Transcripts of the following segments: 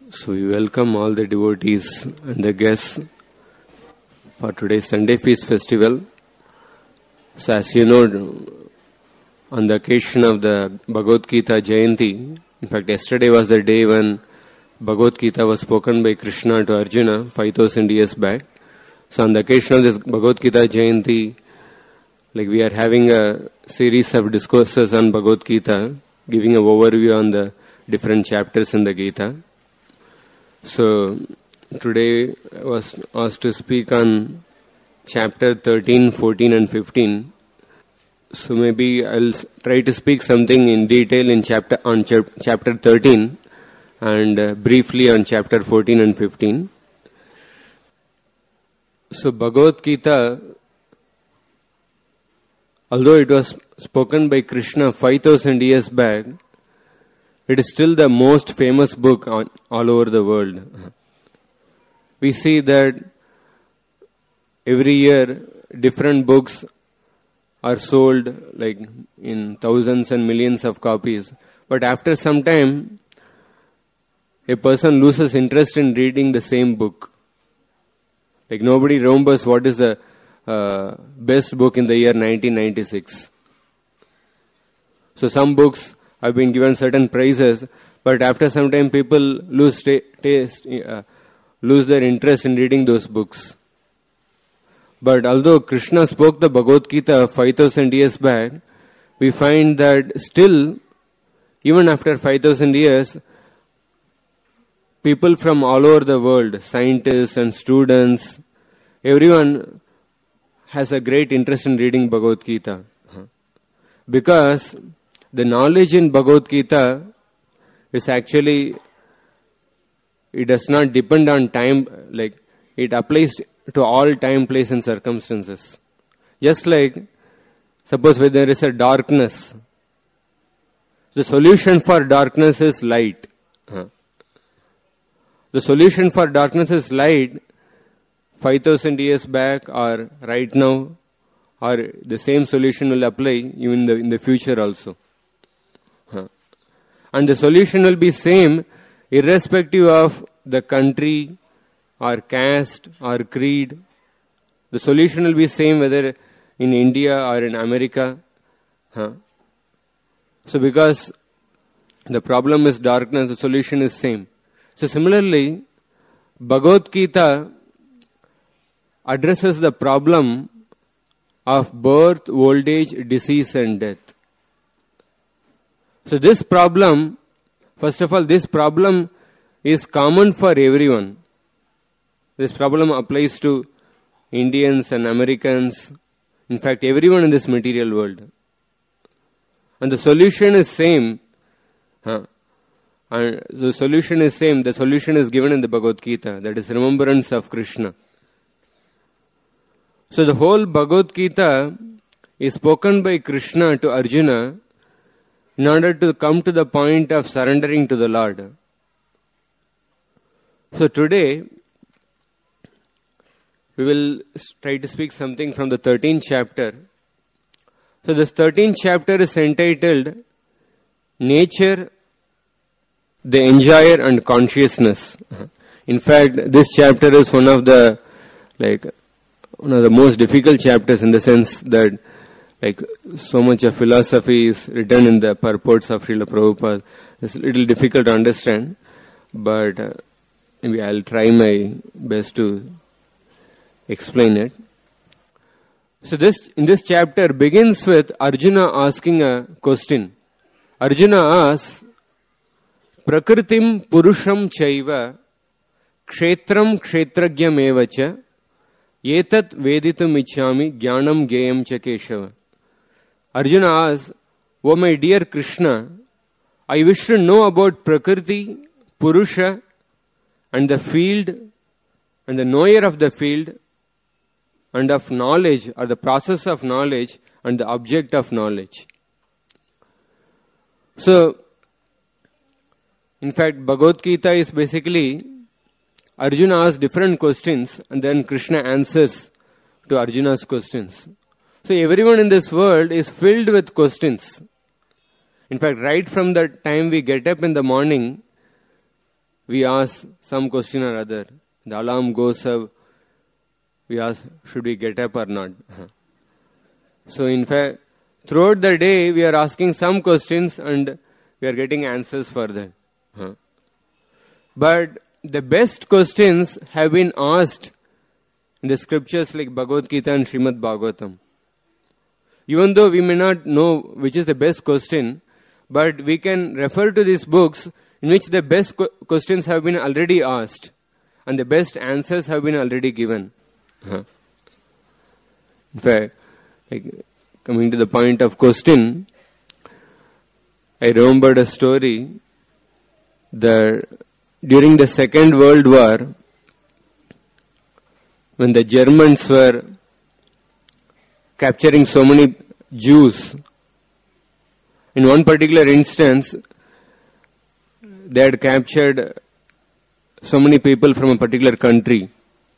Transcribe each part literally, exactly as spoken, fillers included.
So we welcome all the devotees and the guests for today's Sunday Feast Festival. So as you know, on the occasion of the Bhagavad Gita Jayanti, in fact yesterday was the day when Bhagavad Gita was spoken by Krishna to Arjuna five thousand years back. So on the occasion of this Bhagavad Gita Jayanti, like we are having a series of discourses on Bhagavad Gita, giving an overview on the different chapters in the Gita. So today I was asked to speak on chapter thirteen, fourteen and fifteen. So maybe I'll try to speak something in detail in chapter on ch- chapter thirteen and uh, briefly on chapter fourteen and fifteen. So Bhagavad Gita, although it was spoken by Krishna five thousand years back, it is still the most famous book on, all over the world. We see that every year different books are sold like in thousands and millions of copies. But after some time, a person loses interest in reading the same book. Like nobody remembers what is the uh, best book in the year nineteen ninety-six. So some books have been given certain prizes, but after some time people lose ta- taste, uh, lose their interest in reading those books. But although Krishna spoke the Bhagavad Gita five thousand years back, we find that still, even after five thousand years, people from all over the world, scientists and students, everyone has a great interest in reading Bhagavad Gita. Because the knowledge in Bhagavad Gita is actually, it does not depend on time, like it applies to all time, place and circumstances. Just like, suppose when there is a darkness, the solution for darkness is light. The solution for darkness is light five thousand years back or right now, or the same solution will apply even in the, in the future also. Huh. And the solution will be same irrespective of the country or caste or creed. The solution will be same whether in India or in America. Huh. So because the problem is darkness, the solution is same. So similarly, Bhagavad Gita addresses the problem of birth, old age, disease and death. So this problem, first of all, this problem is common for everyone. This problem applies to Indians and Americans, in fact everyone in this material world. And the solution is same. Huh. And the solution is same. The solution is given in the Bhagavad Gita. That is remembrance of Krishna. So the whole Bhagavad Gita is spoken by Krishna to Arjuna in order to come to the point of surrendering to the Lord. So today, we will try to speak something from the thirteenth chapter. So this thirteenth chapter is entitled Nature, the Enjoyer and Consciousness. In fact, this chapter is one of the like one of the most difficult chapters in the sense that like so much of philosophy is written in the purports of Srila Prabhupada. It's a little difficult to understand, but uh, maybe I'll try my best to explain it. So this in this chapter begins with Arjuna asking a question. Arjuna asks, Prakritim Purusham Chaiva Kshetram Kshetragyam Evacha Yetat Veditum Ichhami Jnanam Geyam Cha Keshava. Arjuna asks, O my dear Krishna, I wish to know about Prakriti, Purusha and the field and the knower of the field and of knowledge or the process of knowledge and the object of knowledge. So, in fact, Bhagavad Gita is basically Arjuna asks different questions and then Krishna answers to Arjuna's questions. So everyone in this world is filled with questions. In fact, right from the time we get up in the morning, we ask some question or other. The alarm goes up. We ask, should we get up or not? So in fact, throughout the day, we are asking some questions and we are getting answers for that. But the best questions have been asked in the scriptures like Bhagavad Gita and Srimad Bhagavatam. Even though we may not know which is the best question, but we can refer to these books in which the best qu- questions have been already asked and the best answers have been already given. Huh. In fact, like, coming to the point of question, I remembered a story that during the Second World War, when the Germans were capturing so many Jews, in one particular instance, they had captured so many people from a particular country.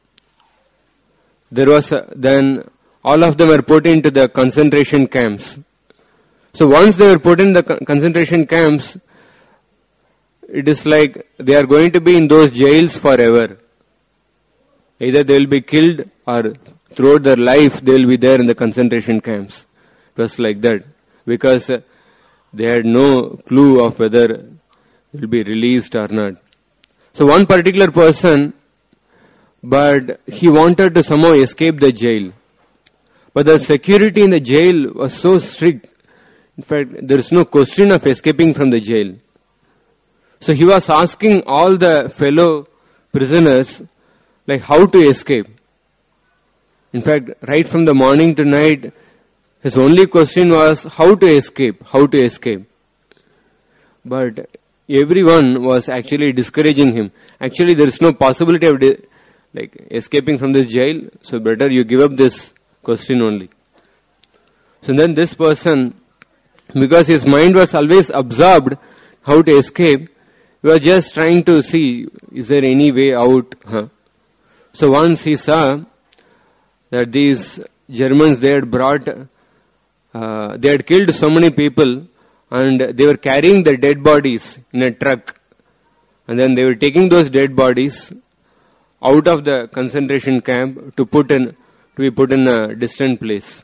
There was a, then all of them were put into the concentration camps. So once they were put in the con- concentration camps, it is like they are going to be in those jails forever. Either they will be killed or throughout their life they will be there in the concentration camps. It was like that because uh, they had no clue of whether they will be released or not. So one particular person, but he wanted to somehow escape the jail. But the security in the jail was so strict. In fact, there is no question of escaping from the jail. So he was asking all the fellow prisoners like how to escape. In fact, right from the morning to night, his only question was how to escape, how to escape. But everyone was actually discouraging him. Actually, there is no possibility of di- like escaping from this jail, so better you give up this question only. So then this person, because his mind was always absorbed how to escape, he was just trying to see, is there any way out? Huh? So once he saw that these Germans, they had brought, uh, they had killed so many people and they were carrying the dead bodies in a truck. And then they were taking those dead bodies out of the concentration camp to put in, to be put in a distant place.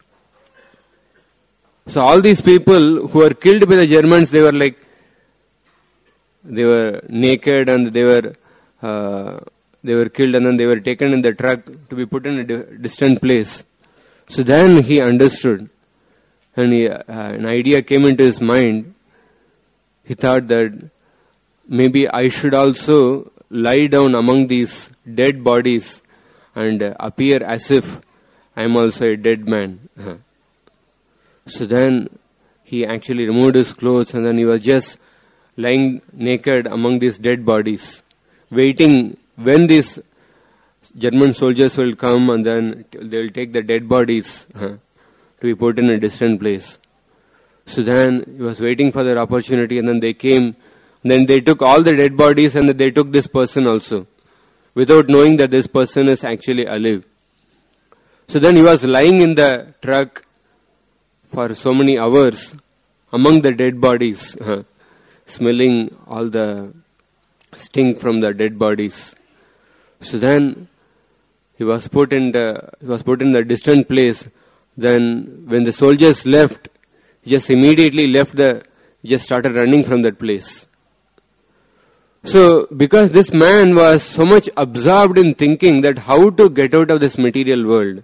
So all these people who were killed by the Germans, they were like, they were naked and they were, uh, they were killed and then they were taken in the truck to be put in a di- distant place. So then he understood and he, uh, an idea came into his mind. He thought that maybe I should also lie down among these dead bodies and uh, appear as if I am also a dead man. Uh-huh. So then he actually removed his clothes and then he was just lying naked among these dead bodies, waiting when these German soldiers will come and then they will take the dead bodies uh, to be put in a distant place. So then he was waiting for their opportunity and then they came. Then they took all the dead bodies and they took this person also, without knowing that this person is actually alive. So then he was lying in the truck for so many hours among the dead bodies, uh, smelling all the stink from the dead bodies. So then he was put in the he was put in the distant place. Then when the soldiers left, he just immediately left the he just started running from that place. So, because this man was so much absorbed in thinking that how to get out of this material world,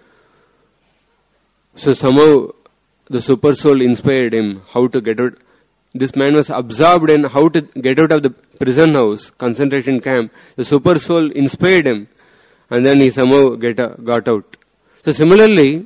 so somehow the super soul inspired him how to get out. This man was absorbed in how to get out of the prison house, concentration camp. The super soul inspired him and then he somehow get a, got out. So similarly,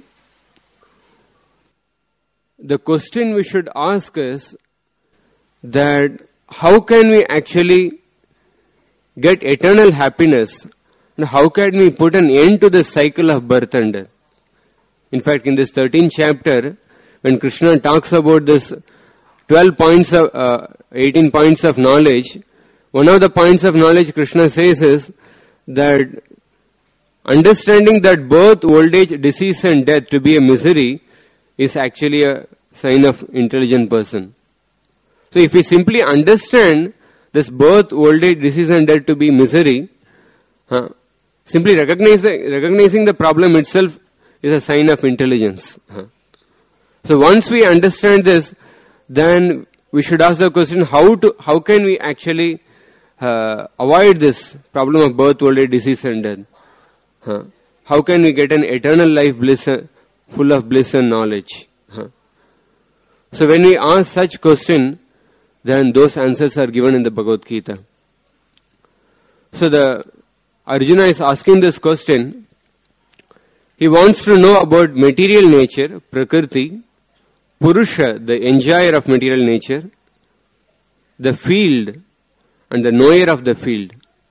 the question we should ask is that how can we actually get eternal happiness and how can we put an end to the cycle of birth and death? In fact, in this thirteenth chapter, when Krishna talks about this twelve points of, uh, eighteen points of knowledge, one of the points of knowledge Krishna says is that understanding that birth, old age, disease and death to be a misery is actually a sign of intelligent person. So if we simply understand this birth, old age, disease and death to be misery, huh, simply recognizing, recognizing the problem itself is a sign of intelligence. Huh. So once we understand this, then we should ask the question, how to, how can we actually uh, avoid this problem of birth, old age, disease and death? Huh. How can we get an eternal life bliss, uh, full of bliss and knowledge? Huh. So when we ask such question, then those answers are given in the Bhagavad Gita. So the Arjuna is asking this question. He wants to know about material nature, Prakriti, Purusha, the enjoyer of material nature, the field, and the knower of the field.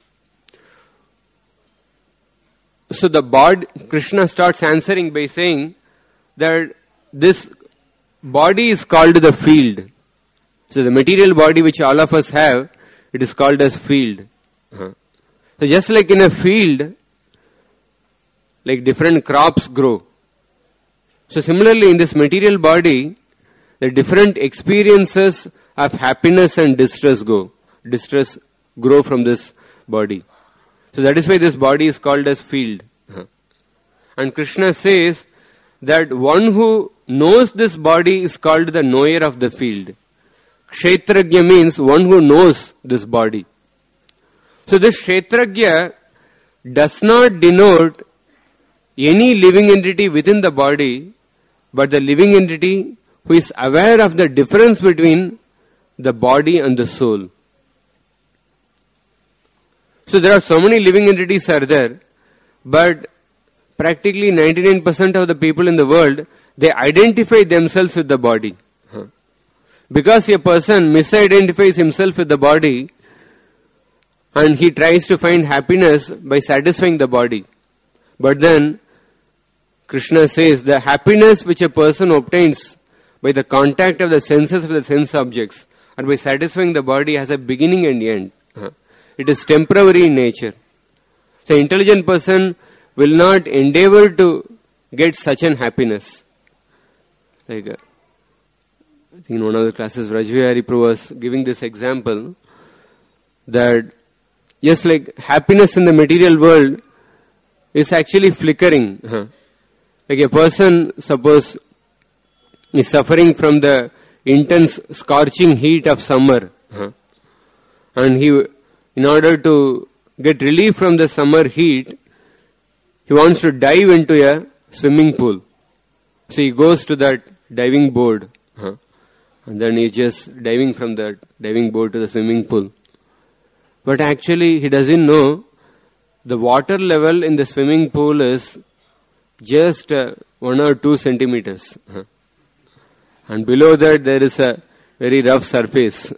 So the body, Krishna starts answering by saying that this body is called the field. So the material body which all of us have, it is called as field. Uh-huh. So just like in a field, like different crops grow. So similarly in this material body, the different experiences of happiness and distress go. Distress grow from this body. So that is why this body is called as field. Uh-huh. And Krishna says that one who knows this body is called the knower of the field. Kshetragya means one who knows this body. So this Kshetragya does not denote any living entity within the body, but the living entity who is aware of the difference between the body and the soul. So there are so many living entities are there, but practically ninety-nine percent of the people in the world, they identify themselves with the body. Huh. Because a person misidentifies himself with the body, and he tries to find happiness by satisfying the body. But then, Krishna says the happiness which a person obtains by the contact of the senses with the sense objects and by satisfying the body has a beginning and end. Huh. It is temporary in nature. So intelligent person will not endeavor to get such an happiness. Like, uh, I think in one of the classes, Rajvihari Prabhu was giving this example that yes, like happiness in the material world is actually flickering. Huh. Like a person, suppose, is suffering from the intense scorching heat of summer. Huh. And he, in order to get relief from the summer heat, he wants to dive into a swimming pool. So he goes to that diving board. Huh. And then he's just diving from that diving board to the swimming pool. But actually he doesn't know the water level in the swimming pool is just uh, one or two centimeters. Huh. And below that there is a very rough surface.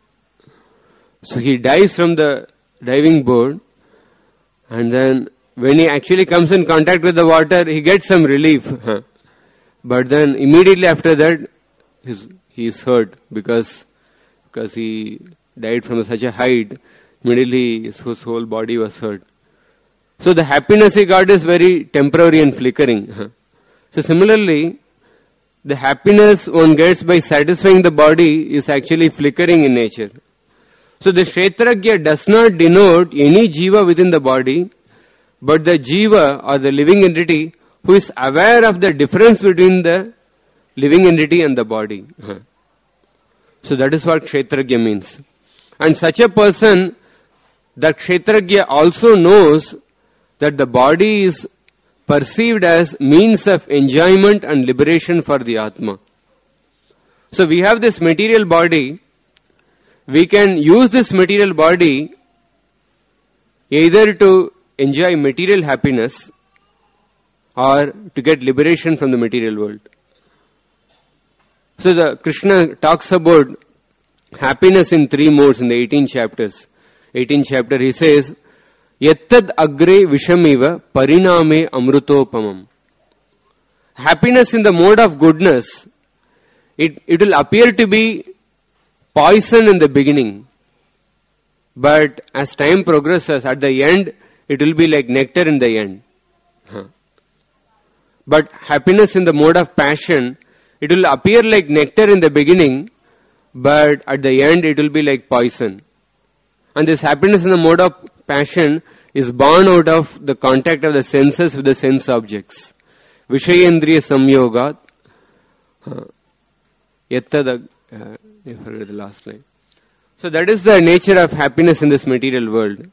So he dives from the diving board, and then when he actually comes in contact with the water, he gets some relief. But then immediately after that, he's, he is hurt because, because he died from such a height. Immediately his, his whole body was hurt. So the happiness he got is very temporary and flickering. So similarly, the happiness one gets by satisfying the body is actually flickering in nature. So the Kshetragya does not denote any jiva within the body, but the jiva or the living entity who is aware of the difference between the living entity and the body. So that is what Kshetragya means. And such a person, the Kshetragya also knows that the body is perceived as means of enjoyment and liberation for the Atma. So we have this material body. We can use this material body either to enjoy material happiness or to get liberation from the material world. So the Krishna talks about happiness in three modes in the eighteen chapters. eighteenth chapter he says, Yattad agre vishamiva pariname amrutopamam. Happiness in the mode of goodness, it, it will appear to be poison in the beginning. But as time progresses, at the end, it will be like nectar in the end. Huh. But happiness in the mode of passion, it will appear like nectar in the beginning, but at the end it will be like poison. And this happiness in the mode of passion is born out of the contact of the senses with the sense objects. Vishayendriya samyogat. Yattad, uh, I forgot the last line. So that is the nature of happiness in this material world.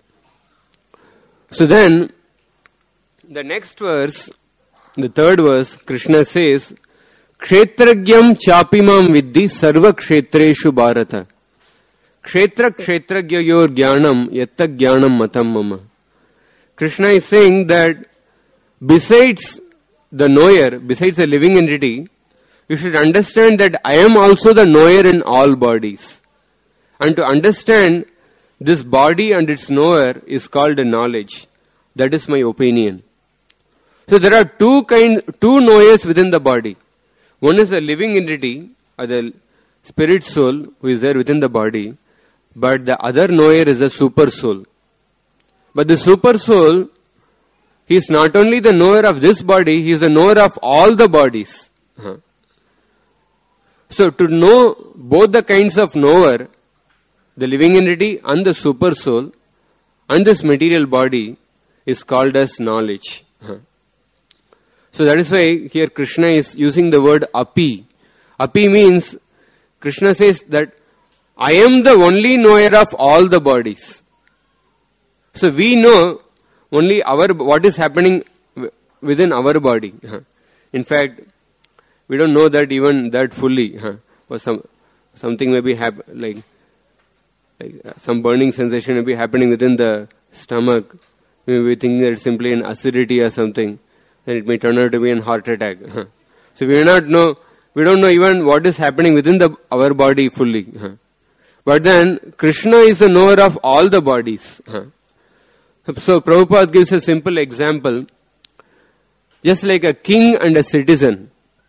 So then, the next verse, the third verse, Krishna says, Kshetragyam chapimam viddhi sarva kshetreshu bharata. Kshetra kshetragya yor jnanam yatta jnanam matam mama. Krishna is saying that besides the knower, besides the living entity, you should understand that I am also the knower in all bodies. And to understand this body and its knower is called a knowledge. That is my opinion. So there are two kind, two knowers within the body. One is the living entity, or the spirit soul who is there within the body. But the other knower is the super soul. But the super soul, he is not only the knower of this body, he is the knower of all the bodies. Huh. So to know both the kinds of knower, the living entity and the super soul and this material body is called as knowledge. Huh. So that is why here Krishna is using the word api. Api means, Krishna says that I am the only knower of all the bodies. So we know only our what is happening within our body. Huh. In fact, we don't know that even that fully. Huh. Or some something may be hap- like like uh, some burning sensation may be happening within the stomach. Maybe we think that it's simply an acidity or something. Then it may turn out to be a heart attack. Huh. So we do not know. We don't know even what is happening within the our body fully. Huh. But then Krishna is the knower of all the bodies. Huh. So Prabhupada gives a simple example. Just like a king and a citizen.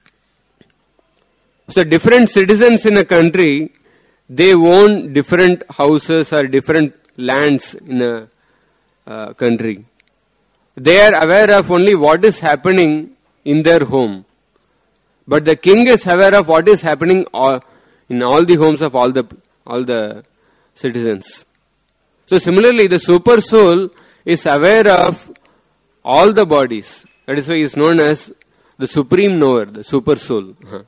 So different citizens in a country, they own different houses or different lands in a uh, country. They are aware of only what is happening in their home. But the king is aware of what is happening all, in all the homes of all the all the citizens. So similarly, the super soul is aware of all the bodies. That is why he is known as the supreme knower, the super soul. Huh.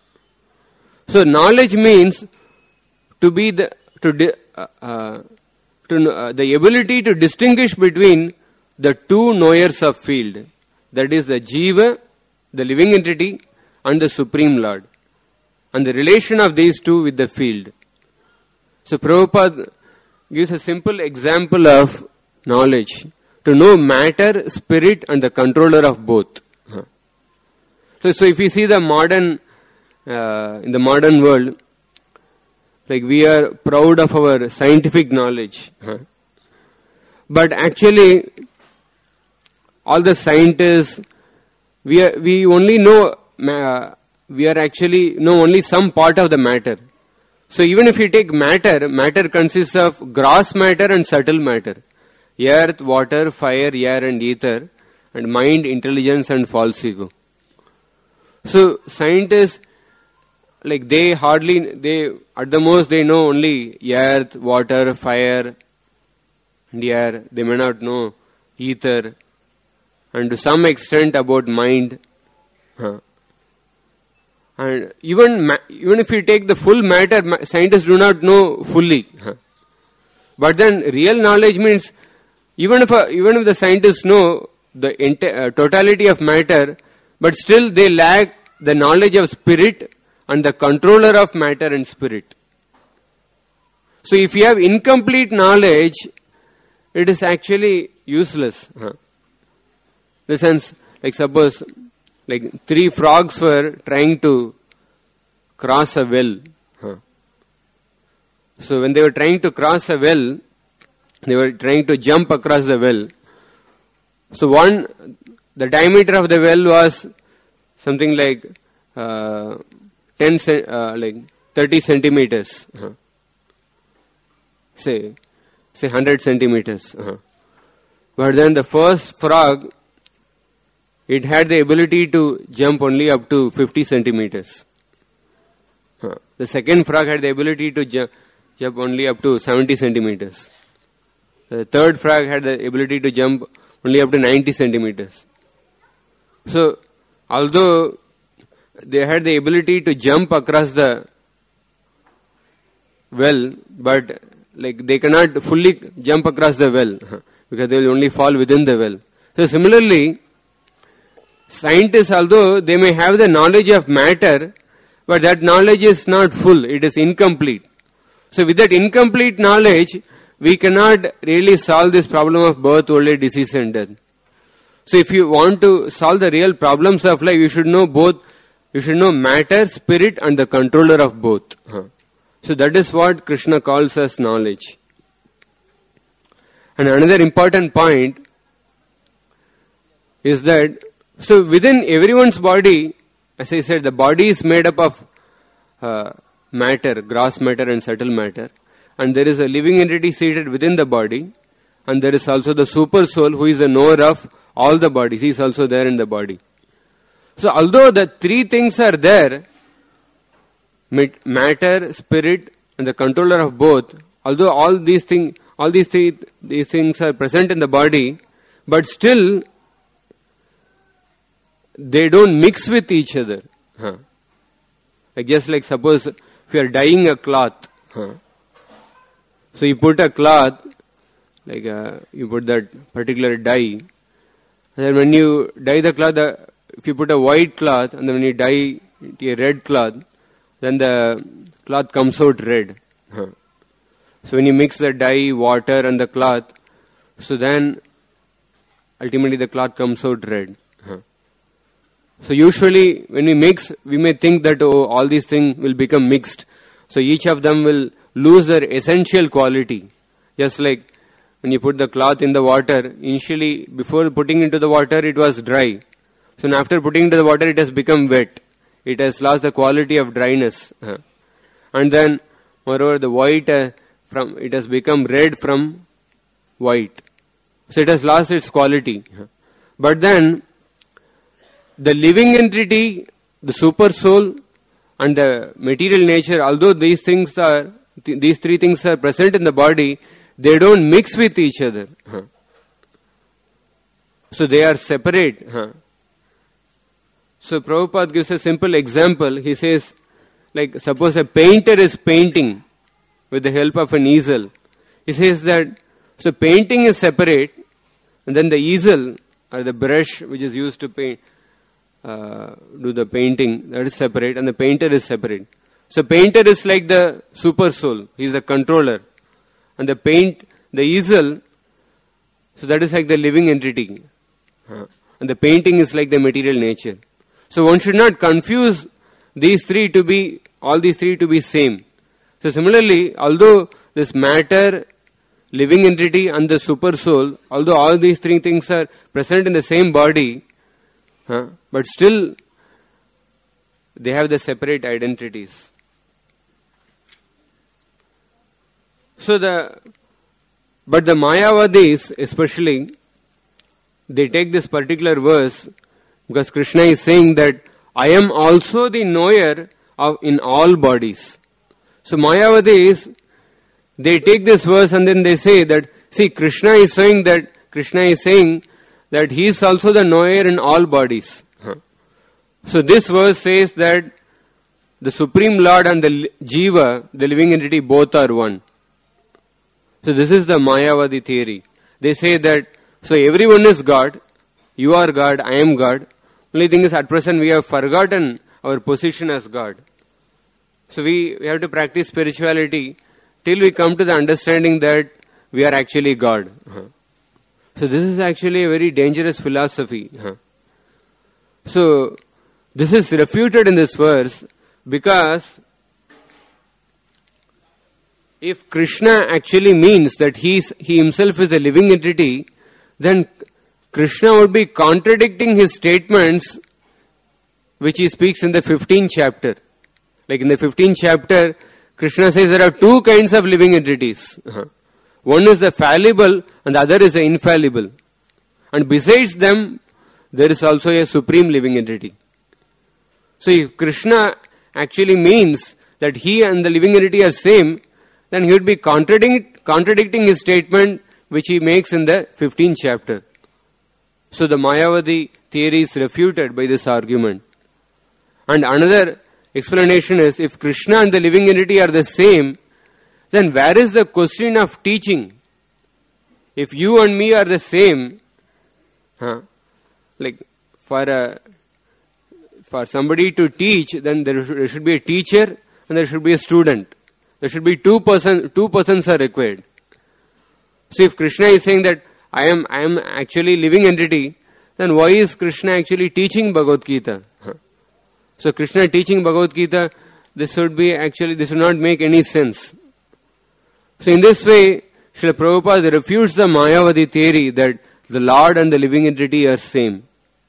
So knowledge means to be the to di, uh, uh, to uh, the ability to distinguish between the two knowers of field. That is the jiva, the living entity, and the supreme Lord, and the relation of these two with the field. So Prabhupada gives a simple example of knowledge. To know matter, spirit, and the controller of both. Huh. So, so if you see the modern, uh, in the modern world, like we are proud of our scientific knowledge. Huh. But actually, all the scientists, we are, we only know, uh, we are actually know only some part of the matter. So even if you take matter, matter consists of gross matter and subtle matter. Earth, water, fire, air and ether, and mind, intelligence and false ego. So scientists, like they hardly, they at the most they know only earth, water, fire and air. They may not know ether and to some extent about mind. Huh. And even ma- even if you take the full matter, ma- scientists do not know fully. Huh. But then real knowledge means even if a, even if the scientists know the enti- uh, totality of matter, but still they lack the knowledge of spirit and the controller of matter and spirit. So if you have incomplete knowledge, it is actually useless. Huh. In the sense, like suppose, like three frogs were trying to cross a well. Huh. So when they were trying to cross a well, they were trying to jump across the well. So one, the diameter of the well was something like uh, ten, uh, like thirty centimeters. Uh-huh. Say, say one hundred centimeters. Uh-huh. But then the first frog, it had the ability to jump only up to fifty centimeters. Uh-huh. The second frog had the ability to ju- jump only up to seventy centimeters. The third frog had the ability to jump only up to ninety centimeters. So, although they had the ability to jump across the well, but like they cannot fully jump across the well because they will only fall within the well. So similarly, scientists, although they may have the knowledge of matter, but that knowledge is not full, it is incomplete. So with that incomplete knowledge, we cannot really solve this problem of birth, old age, disease and death. So if you want to solve the real problems of life, you should know both, you should know matter, spirit and the controller of both. So that is what Krishna calls as knowledge. And another important point is that, so within everyone's body, as I said, the body is made up of uh, matter, gross matter and subtle matter. And there is a living entity seated within the body. And there is also the super soul who is the knower of all the bodies. He is also there in the body. So although the three things are there, matter, spirit and the controller of both, although all these things, all these three these things are present in the body, but still they don't mix with each other. Huh. Like just like suppose if you are dyeing a cloth, huh. So you put a cloth, like uh, you put that particular dye, and then when you dye the cloth, uh, if you put a white cloth and then when you dye a red cloth, then the cloth comes out red. Huh. So when you mix the dye, water and the cloth, so then ultimately the cloth comes out red. Huh. So usually when we mix, we may think that oh, all these things will become mixed. So each of them will lose their essential quality. Just like when you put the cloth in the water, initially before putting into the water it was dry. So after putting into the water it has become wet. It has lost the quality of dryness. Huh. And then moreover the white, uh, from it has become red from white. So it has lost its quality. Huh. But then the living entity, the super soul and the material nature, although these things are, th- these three things are present in the body, they don't mix with each other. Huh. So they are separate. Huh. So Prabhupada gives a simple example. He says, like suppose a painter is painting with the help of an easel. He says that, so painting is separate and then the easel or the brush which is used to paint, uh, do the painting, that is separate and the painter is separate. So painter is like the super soul. He is the controller. And the paint, the easel, so that is like the living entity. Uh, and the painting is like the material nature. So one should not confuse these three to be, all these three to be same. So similarly, although this matter, living entity and the super soul, although all these three things are present in the same body, huh, but still they have the separate identities. So the, but the Mayavadis especially, they take this particular verse because Krishna is saying that I am also the knower of in all bodies. So Mayavadis, they take this verse and then they say that, see, Krishna is saying that, Krishna is saying that he is also the knower in all bodies. Huh. So this verse says that the Supreme Lord and the Jiva, the living entity, both are one. So this is the Mayavadi theory. They say that, so everyone is God, you are God, I am God. Only thing is at present we have forgotten our position as God. So we, we have to practice spirituality till we come to the understanding that we are actually God. Huh. So this is actually a very dangerous philosophy. Huh. So this is refuted in this verse because if Krishna actually means that he is, he himself is a living entity, then Krishna would be contradicting his statements which he speaks in the fifteenth chapter. Like in the fifteenth chapter, Krishna says there are two kinds of living entities. Uh-huh. One is the fallible and the other is the infallible. And besides them, there is also a supreme living entity. So if Krishna actually means that he and the living entity are same, then he would be contradicting, contradicting his statement which he makes in the fifteenth chapter. So the Mayavadi theory is refuted by this argument. And another explanation is, if Krishna and the living entity are the same, then where is the question of teaching? If you and me are the same, huh, like for a, for somebody to teach, then there should, there should be a teacher and there should be a student. There should be two person, two persons are required. So if Krishna is saying that I am, I am actually living entity, then why is Krishna actually teaching Bhagavad Gita? Huh. So Krishna teaching Bhagavad Gita, this would be actually, this would not make any sense. So in this way, Srila Prabhupada refutes the Mayavadi theory that the Lord and the living entity are same.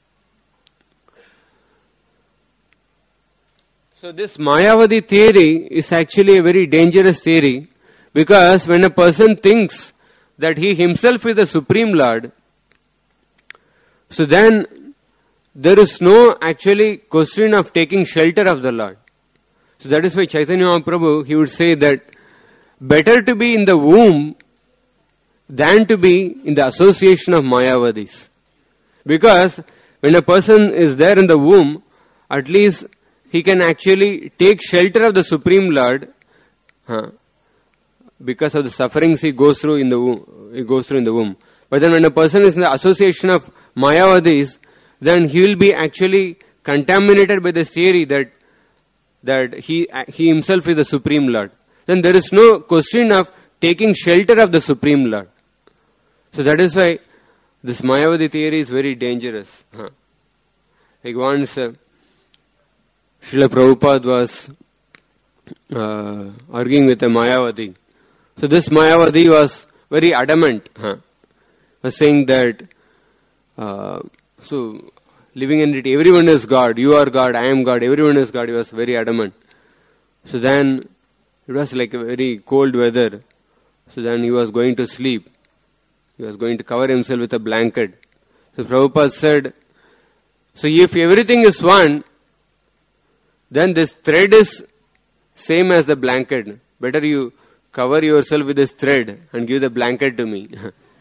So this Mayavadi theory is actually a very dangerous theory, because when a person thinks that he himself is the Supreme Lord, so then there is no actually question of taking shelter of the Lord. So that is why Chaitanya Mahaprabhu, he would say that better to be in the womb than to be in the association of Mayavadis. Because when a person is there in the womb, at least he can actually take shelter of the Supreme Lord, huh, because of the sufferings he goes through in the womb. He goes through in the womb. But then when a person is in the association of Mayavadis, then he will be actually contaminated by this theory that that he he himself is the Supreme Lord. Then there is no question of taking shelter of the Supreme Lord. So that is why this Mayavadi theory is very dangerous. Huh. Like once uh, Srila Prabhupada was uh, arguing with a Mayavadi. So this Mayavadi was very adamant. Huh. Was saying that uh, so living entity, everyone is God, you are God, I am God, everyone is God. He was very adamant. So then it was like a very cold weather. So then he was going to sleep. He was going to cover himself with a blanket. So Prabhupada said, so if everything is one, then this thread is same as the blanket. Better you cover yourself with this thread and give the blanket to me.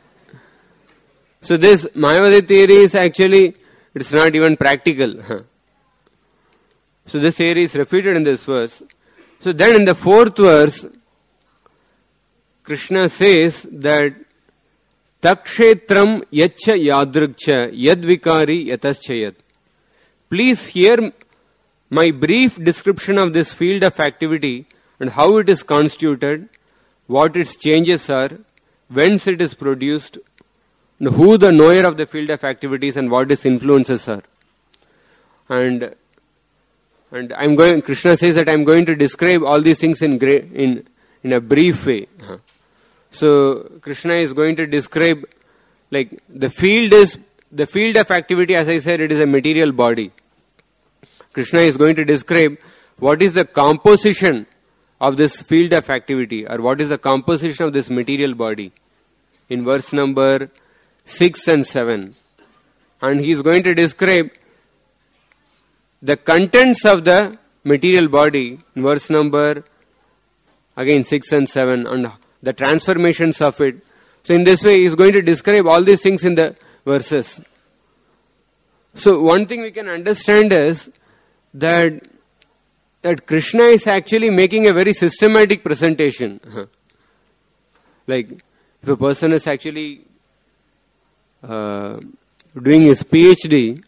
So this Mayavadi theory is actually, it's not even practical. So this theory is refuted in this verse. So then in the fourth verse, Krishna says that Takshetram yaccha yadrikcha yadvikari yataschayat. Please hear my brief description of this field of activity and how it is constituted, what its changes are, whence it is produced, and who the knower of the field of activities and what its influences are. And and I'm going. Krishna says that I'm going to describe all these things in gra- in in a brief way. Uh-huh. So Krishna is going to describe, like the field is the field of activity. As I said, it is a material body. Krishna is going to describe what is the composition of this field of activity, or what is the composition of this material body, in verse number six and seven. And he is going to describe the contents of the material body in verse number again six and seven, and the transformations of it. So in this way he is going to describe all these things in the verses. So one thing we can understand is that that Krishna is actually making a very systematic presentation. Like if a person is actually uh, doing his PhD,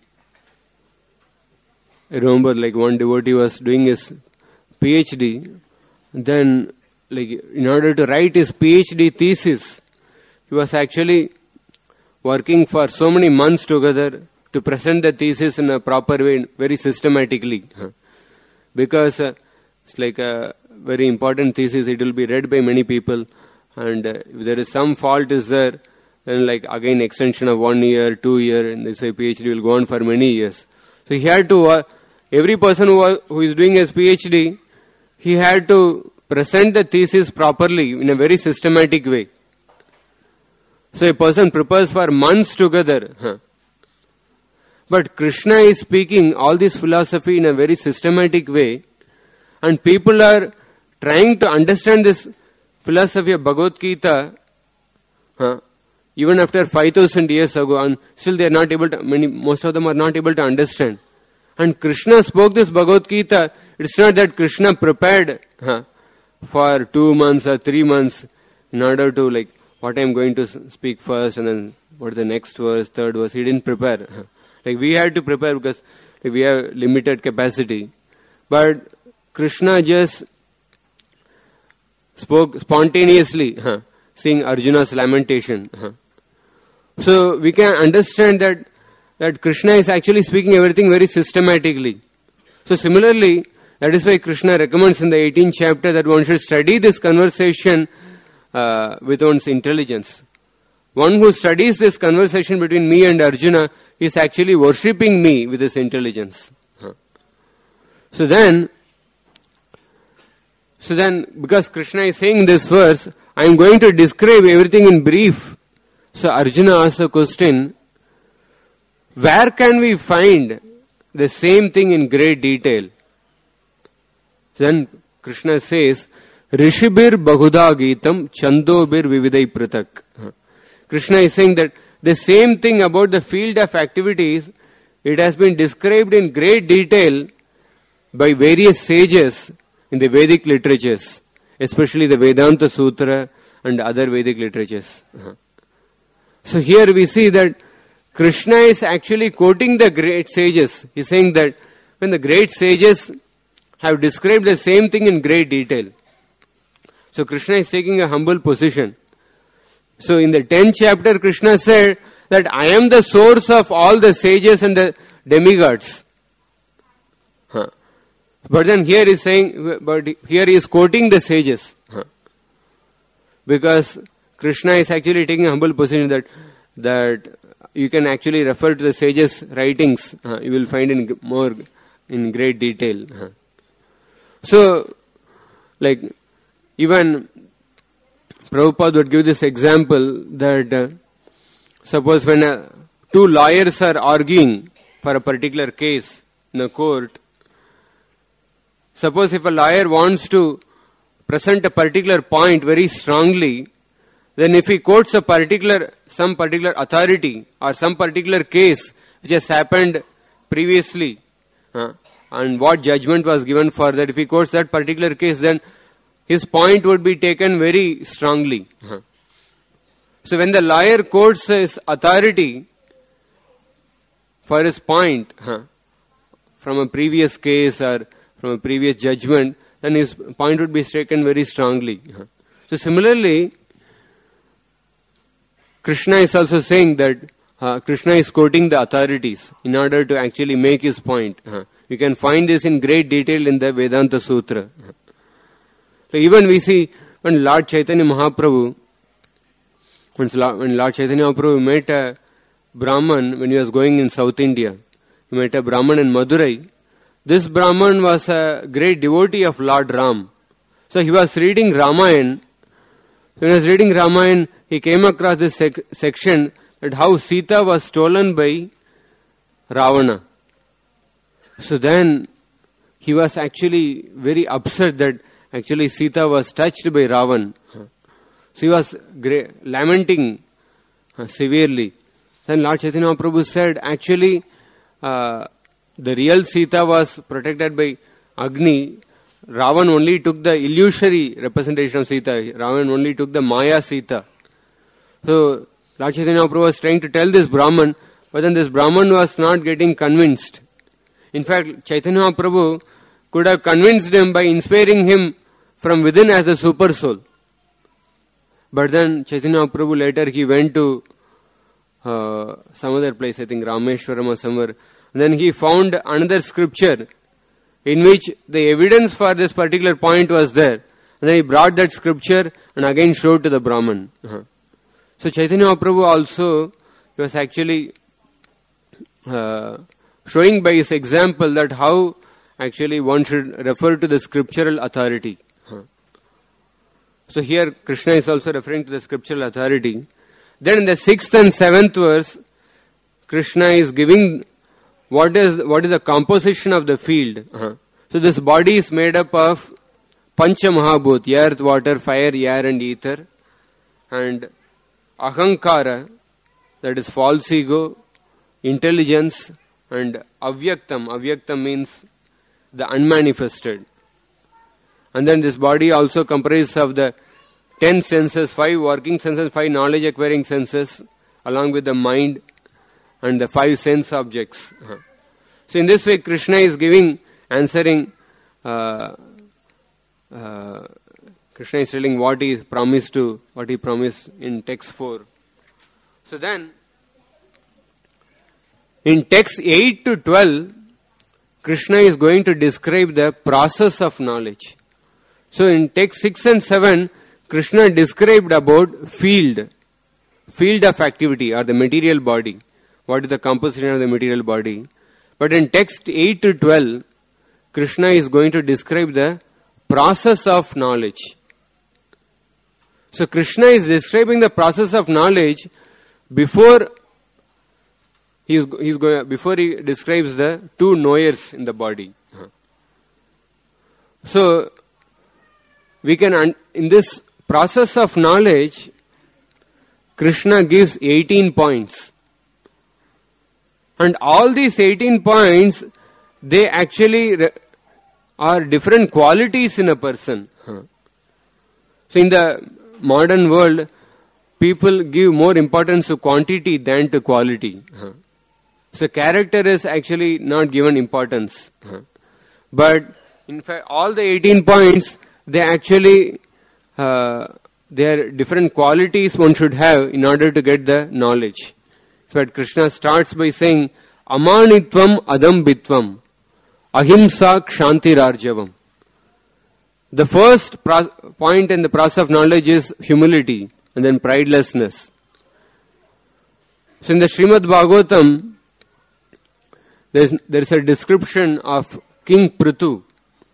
I remember like one devotee was doing his PhD, then like in order to write his PhD thesis, he was actually working for so many months together to present the thesis in a proper way, very systematically. Because uh, it's like a very important thesis, it will be read by many people, and uh, if there is some fault is there, then like again extension of one year, two year, and this way PhD will go on for many years. So he had to, uh, every person who, uh, who is doing his PhD, he had to present the thesis properly in a very systematic way. So a person prepares for months together. Huh. But Krishna is speaking all this philosophy in a very systematic way, and people are trying to understand this philosophy of Bhagavad Gita, huh, even after five thousand years ago, and still they are not able to, many, most of them are not able to understand. And Krishna spoke this Bhagavad Gita. It's not that Krishna prepared huh, for two months or three months in order to, like, what I'm going to speak first and then what the next verse, third verse. He didn't prepare. Like, we had to prepare because like, we have limited capacity. But Krishna just spoke spontaneously, huh, seeing Arjuna's lamentation. Huh. So we can understand that that Krishna is actually speaking everything very systematically. So similarly, that is why Krishna recommends in the eighteenth chapter that one should study this conversation uh, with one's intelligence. One who studies this conversation between me and Arjuna is actually worshipping me with his intelligence. Huh. So then, so then, because Krishna is saying in this verse, I am going to describe everything in brief. So Arjuna asks a question, where can we find the same thing in great detail? Then Krishna says, Rishibir Bahuda Gitam Chandobir Vividai Pratak. Krishna is saying that the same thing about the field of activities, it has been described in great detail by various sages in the Vedic literatures, especially the Vedanta Sutra and other Vedic literatures. So here we see that Krishna is actually quoting the great sages. He is saying that when the great sages have described the same thing in great detail. So Krishna is taking a humble position. So in the tenth chapter, Krishna said that I am the source of all the sages and the demigods. Huh. But then here he is saying, but here he is quoting the sages. Huh. Because Krishna is actually taking a humble position that that you can actually refer to the sages' writings. Uh, you will find in more in great detail. Uh. So, like even Prabhupada would give this example that uh, suppose when uh, two lawyers are arguing for a particular case in a court. Suppose if a lawyer wants to present a particular point very strongly, then if he quotes a particular, some particular authority or some particular case which has happened previously, uh, and what judgment was given for that, if he quotes that particular case, then his point would be taken very strongly. Uh. So when the lawyer quotes his authority for his point uh, from a previous case or from a previous judgment, then his point would be taken very strongly. Uh. So similarly, Krishna is also saying that uh, Krishna is quoting the authorities in order to actually make his point. Uh, you can find this in great detail in the Vedanta Sutra. Uh, so even we see when Lord Chaitanya Mahaprabhu, when Lord Chaitanya Mahaprabhu met a Brahman when he was going in South India, he met a Brahman in Madurai. This Brahman was a great devotee of Lord Ram. So he was reading Ramayana. When he was reading Ramayana, he came across this sec- section that how Sita was stolen by Ravana. So then he was actually very upset that actually Sita was touched by Ravan. So he was gra- lamenting uh, severely. Then Lord Chaitanya Mahaprabhu said, actually uh, the real Sita was protected by Agni. Ravan only took the illusory representation of Sita. Ravan only took the Maya Sita. So Lord Chaitanya Mahaprabhu was trying to tell this Brahman, but then this Brahman was not getting convinced. In fact, Chaitanya Mahaprabhu could have convinced him by inspiring him from within as the super soul. But then Chaitanya Mahaprabhu later he went to uh, some other place, I think Rameshwaram or somewhere. And then he found another scripture in which the evidence for this particular point was there. And then he brought that scripture and again showed to the Brahman. Uh-huh. So Chaitanya Mahaprabhu also was actually uh, showing by his example that how actually one should refer to the scriptural authority. Uh-huh. So here Krishna is also referring to the scriptural authority. Then in the sixth and seventh verse, Krishna is giving what is what is the composition of the field. Uh-huh. So this body is made up of Pancha Mahabhut, earth, water, fire, air and ether. And Ahankara, that is false ego, intelligence, and Avyaktam. Avyaktam means the unmanifested. And then this body also comprises of the ten senses, five working senses, five knowledge acquiring senses, along with the mind and the five sense objects. Uh-huh. So in this way, Krishna is giving, answering, uh, uh, Krishna is telling what he promised to, what he promised in text four. So then, in text eight to twelve, Krishna is going to describe the process of knowledge. So in text six and seven, Krishna described about field, field of activity or the material body. What is the composition of the material body? But in text eight to twelve, Krishna is going to describe the process of knowledge. So Krishna is describing the process of knowledge before he is he's going before he describes the two knowers in the body. So we can un- in this process of knowledge, Krishna gives eighteen points. And all these eighteen points, they actually re- are different qualities in a person. Huh. So in the modern world, people give more importance to quantity than to quality. Huh. So character is actually not given importance. Huh. But in fact, all the eighteen points, they actually, uh, they are different qualities one should have in order to get the knowledge. But Krishna starts by saying, Amanitvam adambitvam, ahimsa kshantirarjavam. The first pro- point in the process of knowledge is humility and then pridelessness. So in the Srimad Bhagavatam, there is, there is a description of King Prithu.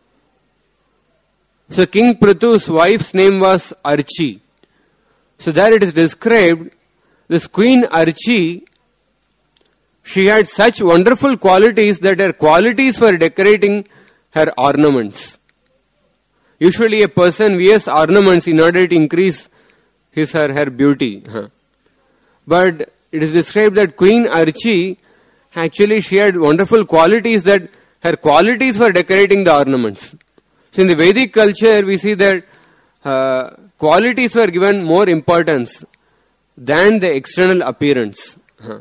So King Prithu's wife's name was Archi. So there it is described, this Queen Archi, she had such wonderful qualities that her qualities for decorating her ornaments. Usually a person wears ornaments in order to increase his or her beauty. Huh. But it is described that Queen Archi, actually she had wonderful qualities that her qualities for decorating the ornaments. So in the Vedic culture, we see that uh, qualities were given more importance than the external appearance. Huh.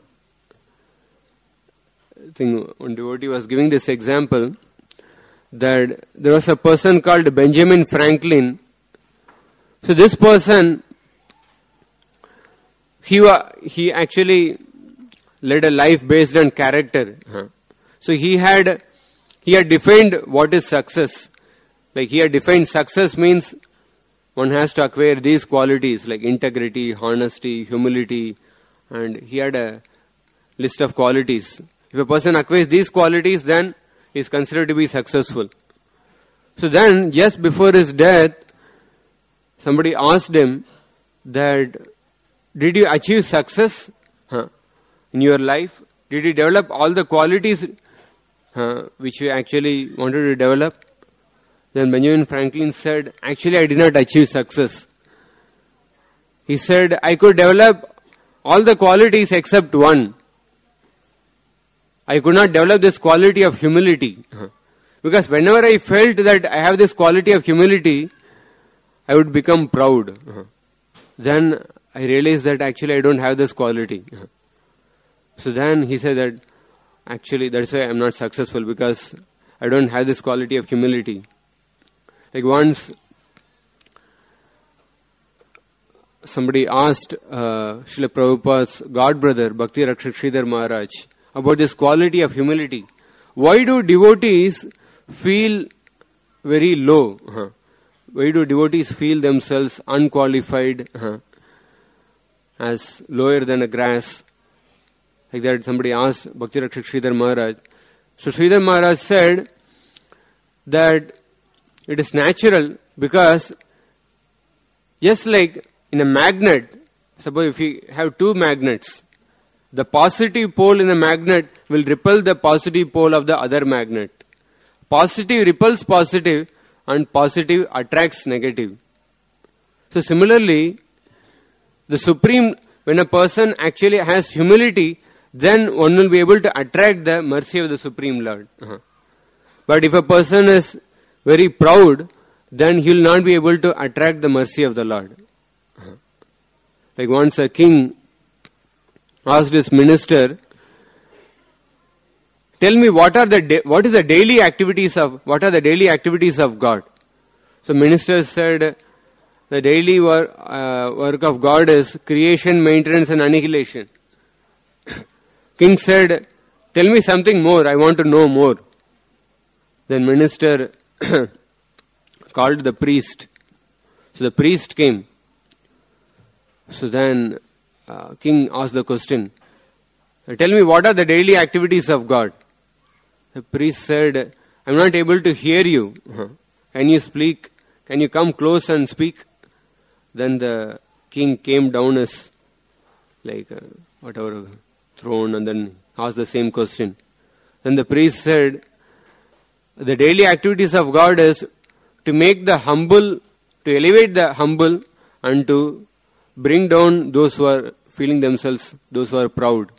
I think one devotee was giving this example that there was a person called Benjamin Franklin. So this person, he wa- he actually led a life based on character. Huh. So he had he had defined what is success. Like he had defined success means one has to acquire these qualities like integrity, honesty, humility, and he had a list of qualities. If a person acquires these qualities, then he is considered to be successful. So then, just before his death, somebody asked him that, did you achieve success huh, in your life? Did you develop all the qualities uh, which you actually wanted to develop? Then Benjamin Franklin said, actually I did not achieve success. He said, I could develop all the qualities except one. I could not develop this quality of humility. Because whenever I felt that I have this quality of humility, I would become proud. Then I realized that actually I don't have this quality. So then he said that actually that's why I'm not successful, because I don't have this quality of humility. Like once somebody asked uh, Srila Prabhupada's god brother Bhakti Rakshak Sridhar Maharaj about this quality of humility. Why do devotees feel very low? Huh? Why do devotees feel themselves unqualified, huh? as lower than a grass? Like that somebody asked Bhakti Rakshak Sridhar Maharaj. So Sridhar Maharaj said that it is natural because just like in a magnet, suppose if you have two magnets, the positive pole in a magnet will repel the positive pole of the other magnet. Positive repels positive and positive attracts negative. So similarly, the Supreme, when a person actually has humility, then one will be able to attract the mercy of the Supreme Lord. Uh-huh. But if a person is very proud, then he will not be able to attract the mercy of the Lord. Uh-huh. Like once a king asked his minister, tell me what are the da- what is the daily activities of what are the daily activities of God? So minister said, the daily work, uh, work of God is creation, maintenance and annihilation. King said, tell me something more, I want to know more. Then minister called the priest. So the priest came. So then uh, king asked the question, tell me what are the daily activities of God? The priest said, I am not able to hear you. Can you speak? Can you come close and speak? Then the king came down his like uh, whatever throne and then asked the same question. Then the priest said, the daily activities of God is to make the humble, to elevate the humble and to bring down those who are feeling themselves, those who are proud.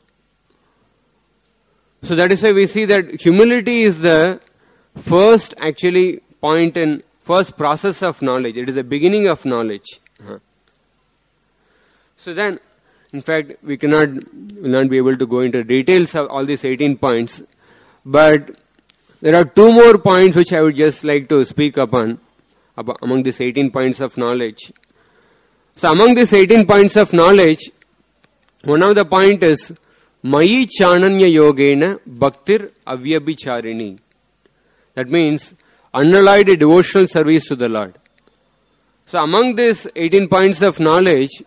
So that is why we see that humility is the first actually point in first process of knowledge. It is the beginning of knowledge. Uh-huh. So then, in fact, we cannot will not be able to go into details of all these eighteen points, but there are two more points which I would just like to speak upon about, among these eighteen points of knowledge. So among these eighteen points of knowledge, one of the point is Mayi Chananya Yogena Bhaktir Avyabhicharini. That means unalloyed devotional service to the Lord. So among these eighteen points of knowledge,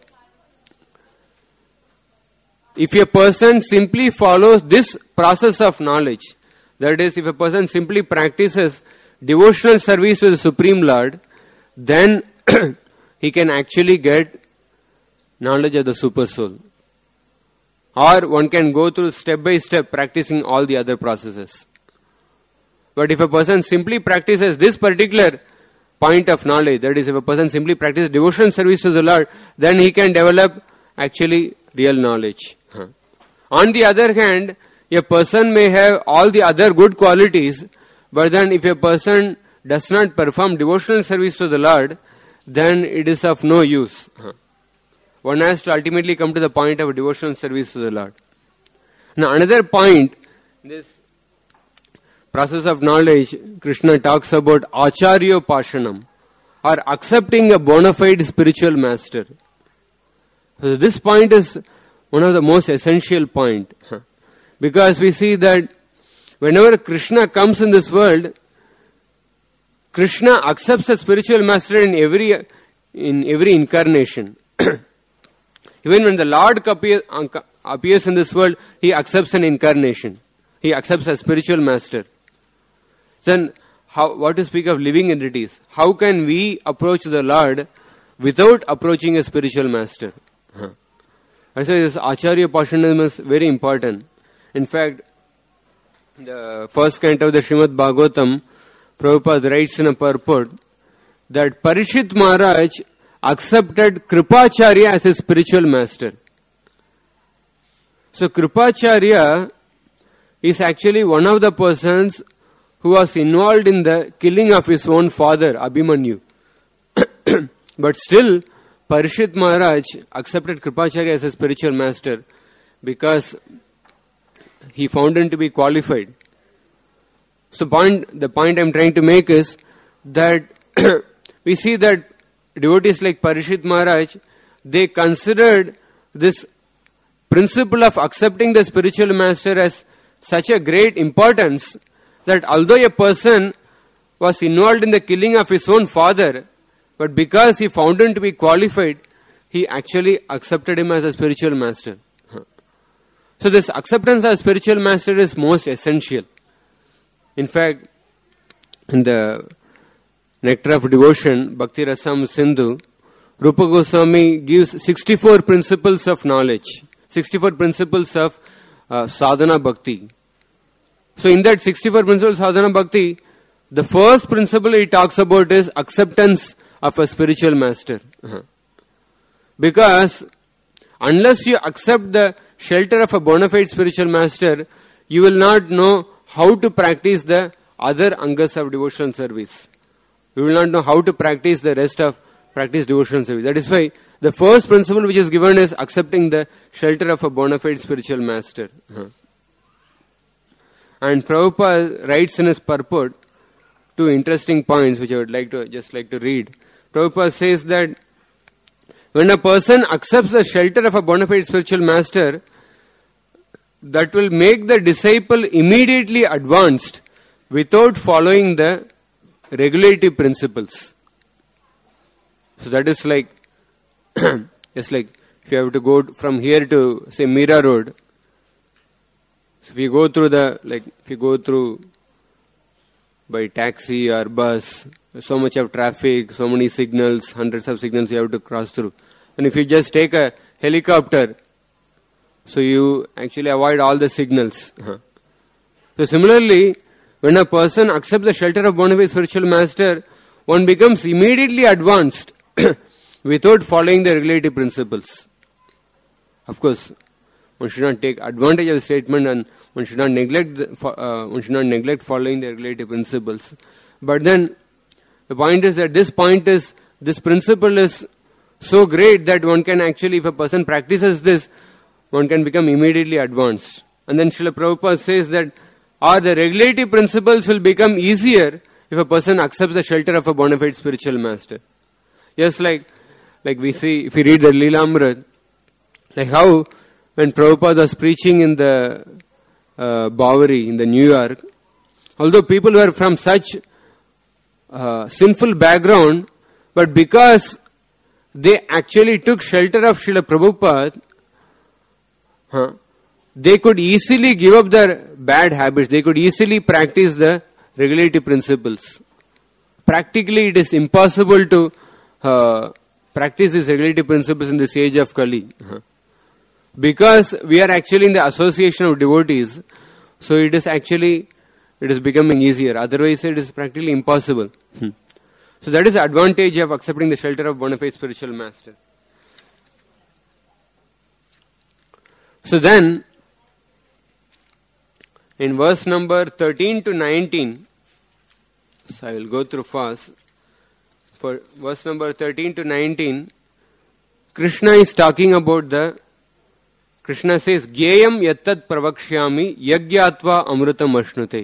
if a person simply follows this process of knowledge, that is, if a person simply practices devotional service to the Supreme Lord, then he can actually get knowledge of the Super Soul. Or one can go through step by step practicing all the other processes. But if a person simply practices this particular point of knowledge, that is, if a person simply practices devotional service to the Lord, then he can develop actually real knowledge. Huh. On the other hand, a person may have all the other good qualities, but then if a person does not perform devotional service to the Lord, then it is of no use. Huh. One has to ultimately come to the point of devotional service to the Lord. Now another point, this process of knowledge, Krishna talks about Acharya Pashanam, or accepting a bona fide spiritual master. So this point is one of the most essential point. Because we see that whenever Krishna comes in this world, Krishna accepts a spiritual master in every in every incarnation. Even when the Lord appears, appears in this world, he accepts an incarnation. He accepts a spiritual master. Then, how, what to speak of living entities? How can we approach the Lord without approaching a spiritual master? Huh. I say this Acharya Pashanam is very important. In fact, the first canto of the Srimad Bhagavatam, Prabhupada writes in a purport that Parishit Maharaj accepted Kripacharya as his spiritual master. So Kripacharya is actually one of the persons who was involved in the killing of his own father, Abhimanyu. But still, Parishit Maharaj accepted Kripacharya as a spiritual master because he found him to be qualified. So point, the point I am trying to make is that we see that devotees like Parishit Maharaj, they considered this principle of accepting the spiritual master as such a great importance that although a person was involved in the killing of his own father, but because he found him to be qualified, he actually accepted him as a spiritual master. So this acceptance as spiritual master is most essential. In fact, in the Nectar of Devotion, Bhakti Rasam Sindhu, Rupa Goswami gives sixty-four principles of knowledge, sixty-four principles of uh, sadhana bhakti. So in that sixty-four principles of sadhana bhakti, the first principle he talks about is acceptance of a spiritual master. Uh-huh. Because unless you accept the shelter of a bona fide spiritual master, you will not know how to practice the other angas of devotional service. You will not know how to practice the rest of practice devotional service. That is why the first principle which is given is accepting the shelter of a bona fide spiritual master. Uh-huh. And Prabhupada writes in his purport two interesting points which I would like to just like to read. Prabhupada says that when a person accepts the shelter of a bona fide spiritual master, that will make the disciple immediately advanced without following the regulative principles. So that is like, it's like if you have to go from here to say Mira Road. So if you go through the, like if you go through by taxi or bus, so much of traffic, so many signals, hundreds of signals you have to cross through. And if you just take a helicopter, so you actually avoid all the signals. Uh-huh. So similarly, when a person accepts the shelter of bona fide spiritual master, one becomes immediately advanced without following the regulative principles. Of course, one should not take advantage of the statement, and one should not neglect the, uh, one should not neglect following the regulative principles. But then the point is that this point is this principle is so great that one can actually, if a person practices this, one can become immediately advanced. And then Srila Prabhupada says that or the regulative principles will become easier if a person accepts the shelter of a bona fide spiritual master. Just like like we see, if we read the Leelamrit, like how when Prabhupada was preaching in the uh, Bowery in the New York, although people were from such uh, sinful background, but because they actually took shelter of Srila Prabhupada, huh, they could easily give up their bad habits. They could easily practice the regulative principles. Practically, it is impossible to uh, practice these regulative principles in this age of Kali. Uh-huh. Because we are actually in the association of devotees, so it is actually, it is becoming easier. Otherwise, it is practically impossible. Hmm. So that is the advantage of accepting the shelter of bona fide spiritual master. So then, in verse number thirteen to nineteen, so I will go through fast. For verse number thirteen to nineteen, Krishna is talking about the, Krishna says, Gyeyam yattat pravakshyami yagyatva amrutam ashnute.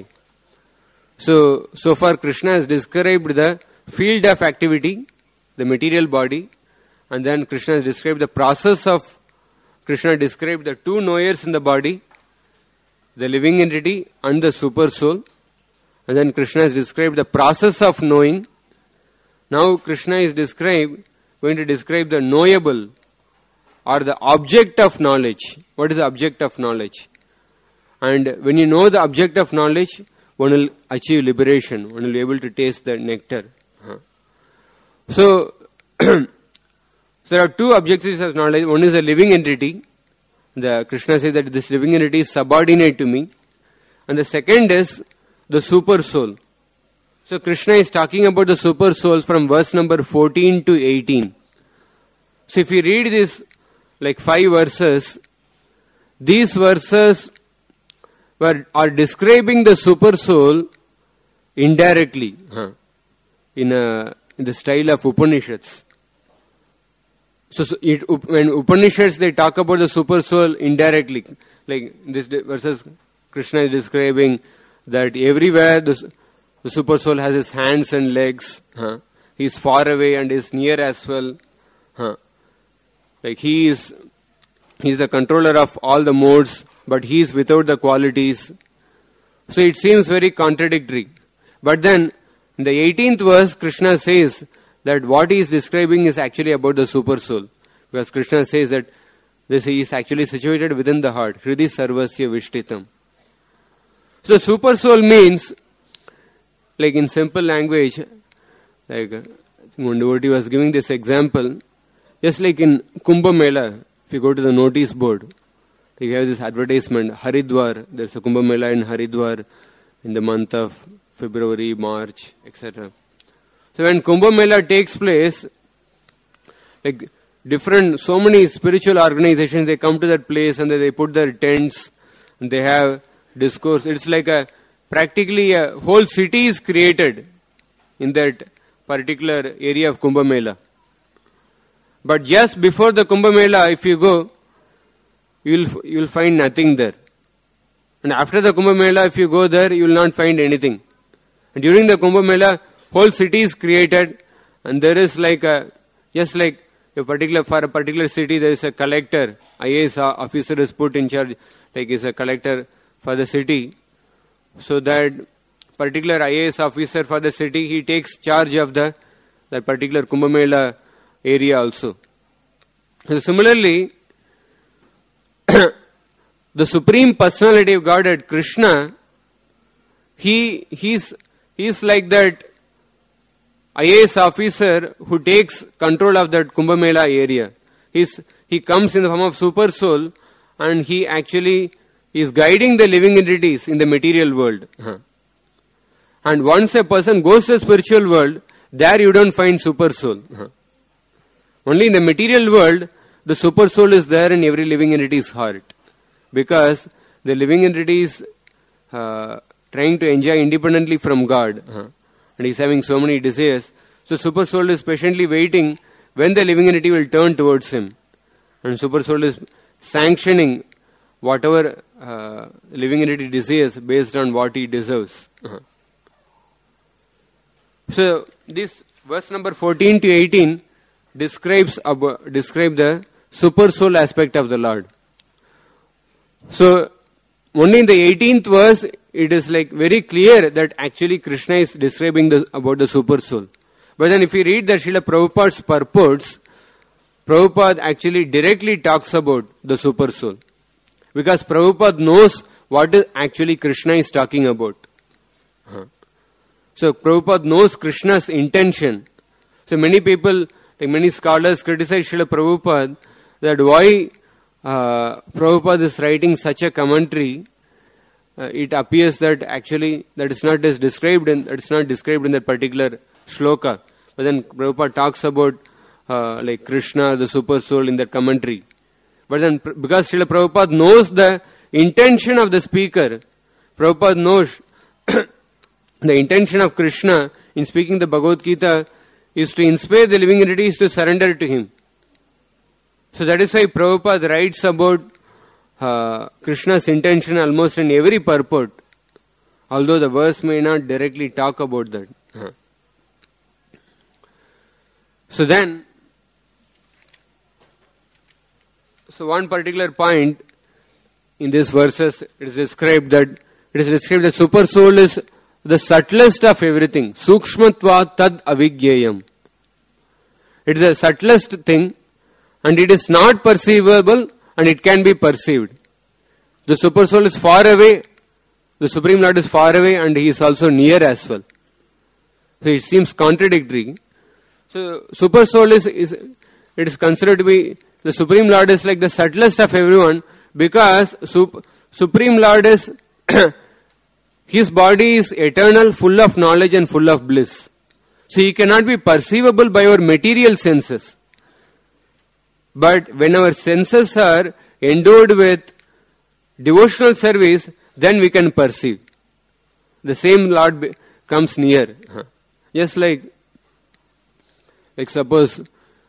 So, so far Krishna has described the field of activity, the material body, and then Krishna has described the process of, Krishna described the two knowers in the body, the living entity and the super soul. And then Krishna has described the process of knowing. Now Krishna is described, going to describe the knowable or the object of knowledge. What is the object of knowledge? And when you know the object of knowledge, one will achieve liberation. One will be able to taste the nectar. Huh. So, so there are two objectives of knowledge. One is a living entity. The Krishna says that this living entity is subordinate to me. And the second is the super soul. So Krishna is talking about the super soul from verse number fourteen to eighteen. So if you read this like five verses, these verses were, are describing the super soul indirectly, huh, in, a, in the style of Upanishads. So, so it, when Upanishads, they talk about the super soul indirectly. Like this verses, Krishna is describing that everywhere the, the super soul has his hands and legs. Huh? He is far away and is near as well. Huh? Like he is, he is the controller of all the modes, but he is without the qualities. So it seems very contradictory. But then, in the eighteenth verse, Krishna says that what he is describing is actually about the super soul. Because Krishna says that this is actually situated within the heart. Hridi sarvasya vishtitam. So super soul means, like in simple language, like one devotee was giving this example, just like in Kumbh Mela, if you go to the notice board, you have this advertisement, Haridwar, there's a Kumbh Mela in Haridwar in the month of February, March, et cetera. So when Kumbh Mela takes place, like different, so many spiritual organizations, they come to that place and they put their tents and they have discourse. It's like a, practically a whole city is created in that particular area of Kumbh Mela. But just before the Kumbh Mela, if you go, you will you will find nothing there. And after the Kumbh Mela, if you go there, you will not find anything. And during the Kumbh Mela, whole city is created, and there is like a, just like a particular, for a particular city, there is a collector, I A S officer is put in charge, like is a collector for the city. So that particular I A S officer for the city, he takes charge of the that particular Kumbh Mela area also. So similarly, the Supreme Personality of Godhead, Krishna, he he's he's like that I A S officer who takes control of that Kumbh Mela area. He's, he comes in the form of super soul, and he actually is guiding the living entities in the material world. Huh. And once a person goes to the spiritual world, there you don't find super soul. Huh. Only in the material world, the super soul is there in every living entity's heart. Because the living entity is uh, trying to enjoy independently from God. Huh. And he's having so many desires. So super soul is patiently waiting when the living entity will turn towards him. And super soul is sanctioning whatever uh, living entity desires based on what he deserves. Uh-huh. So this verse number fourteen to eighteen describes about, describe the super soul aspect of the Lord. So only in the eighteenth verse it is like very clear that actually Krishna is describing the, about the super soul. But then if you read the Srila Prabhupada's purports, Prabhupada actually directly talks about the super soul. Because Prabhupada knows what is actually Krishna is talking about. Huh. So Prabhupada knows Krishna's intention. So many people, like many scholars criticize Srila Prabhupada that why uh, Prabhupada is writing such a commentary. Uh, it appears that actually that is not as described in, that is not described in that particular shloka. But then Prabhupada talks about uh, like Krishna, the super soul in that commentary. But then because Srila Prabhupada knows the intention of the speaker, Prabhupada knows the intention of Krishna in speaking the Bhagavad Gita is to inspire the living entities to surrender to him. So that is why Prabhupada writes about uh, Krishna's intention almost in every purport, although the verse may not directly talk about that. Uh-huh. So then, so one particular point in these verses, it is described that it is described that super soul is the subtlest of everything. Sukshmatva tad avigyayam. It is the subtlest thing, and it is not perceivable, and it can be perceived. The super soul is far away, the Supreme Lord is far away, and he is also near as well. So it seems contradictory. So super soul is, is it is considered to be, the Supreme Lord is like the subtlest of everyone, because sup, Supreme Lord is his body is eternal, full of knowledge and full of bliss. So he cannot be perceivable by our material senses. But when our senses are endowed with devotional service, then we can perceive. The same Lord be, comes near. Just like, like suppose,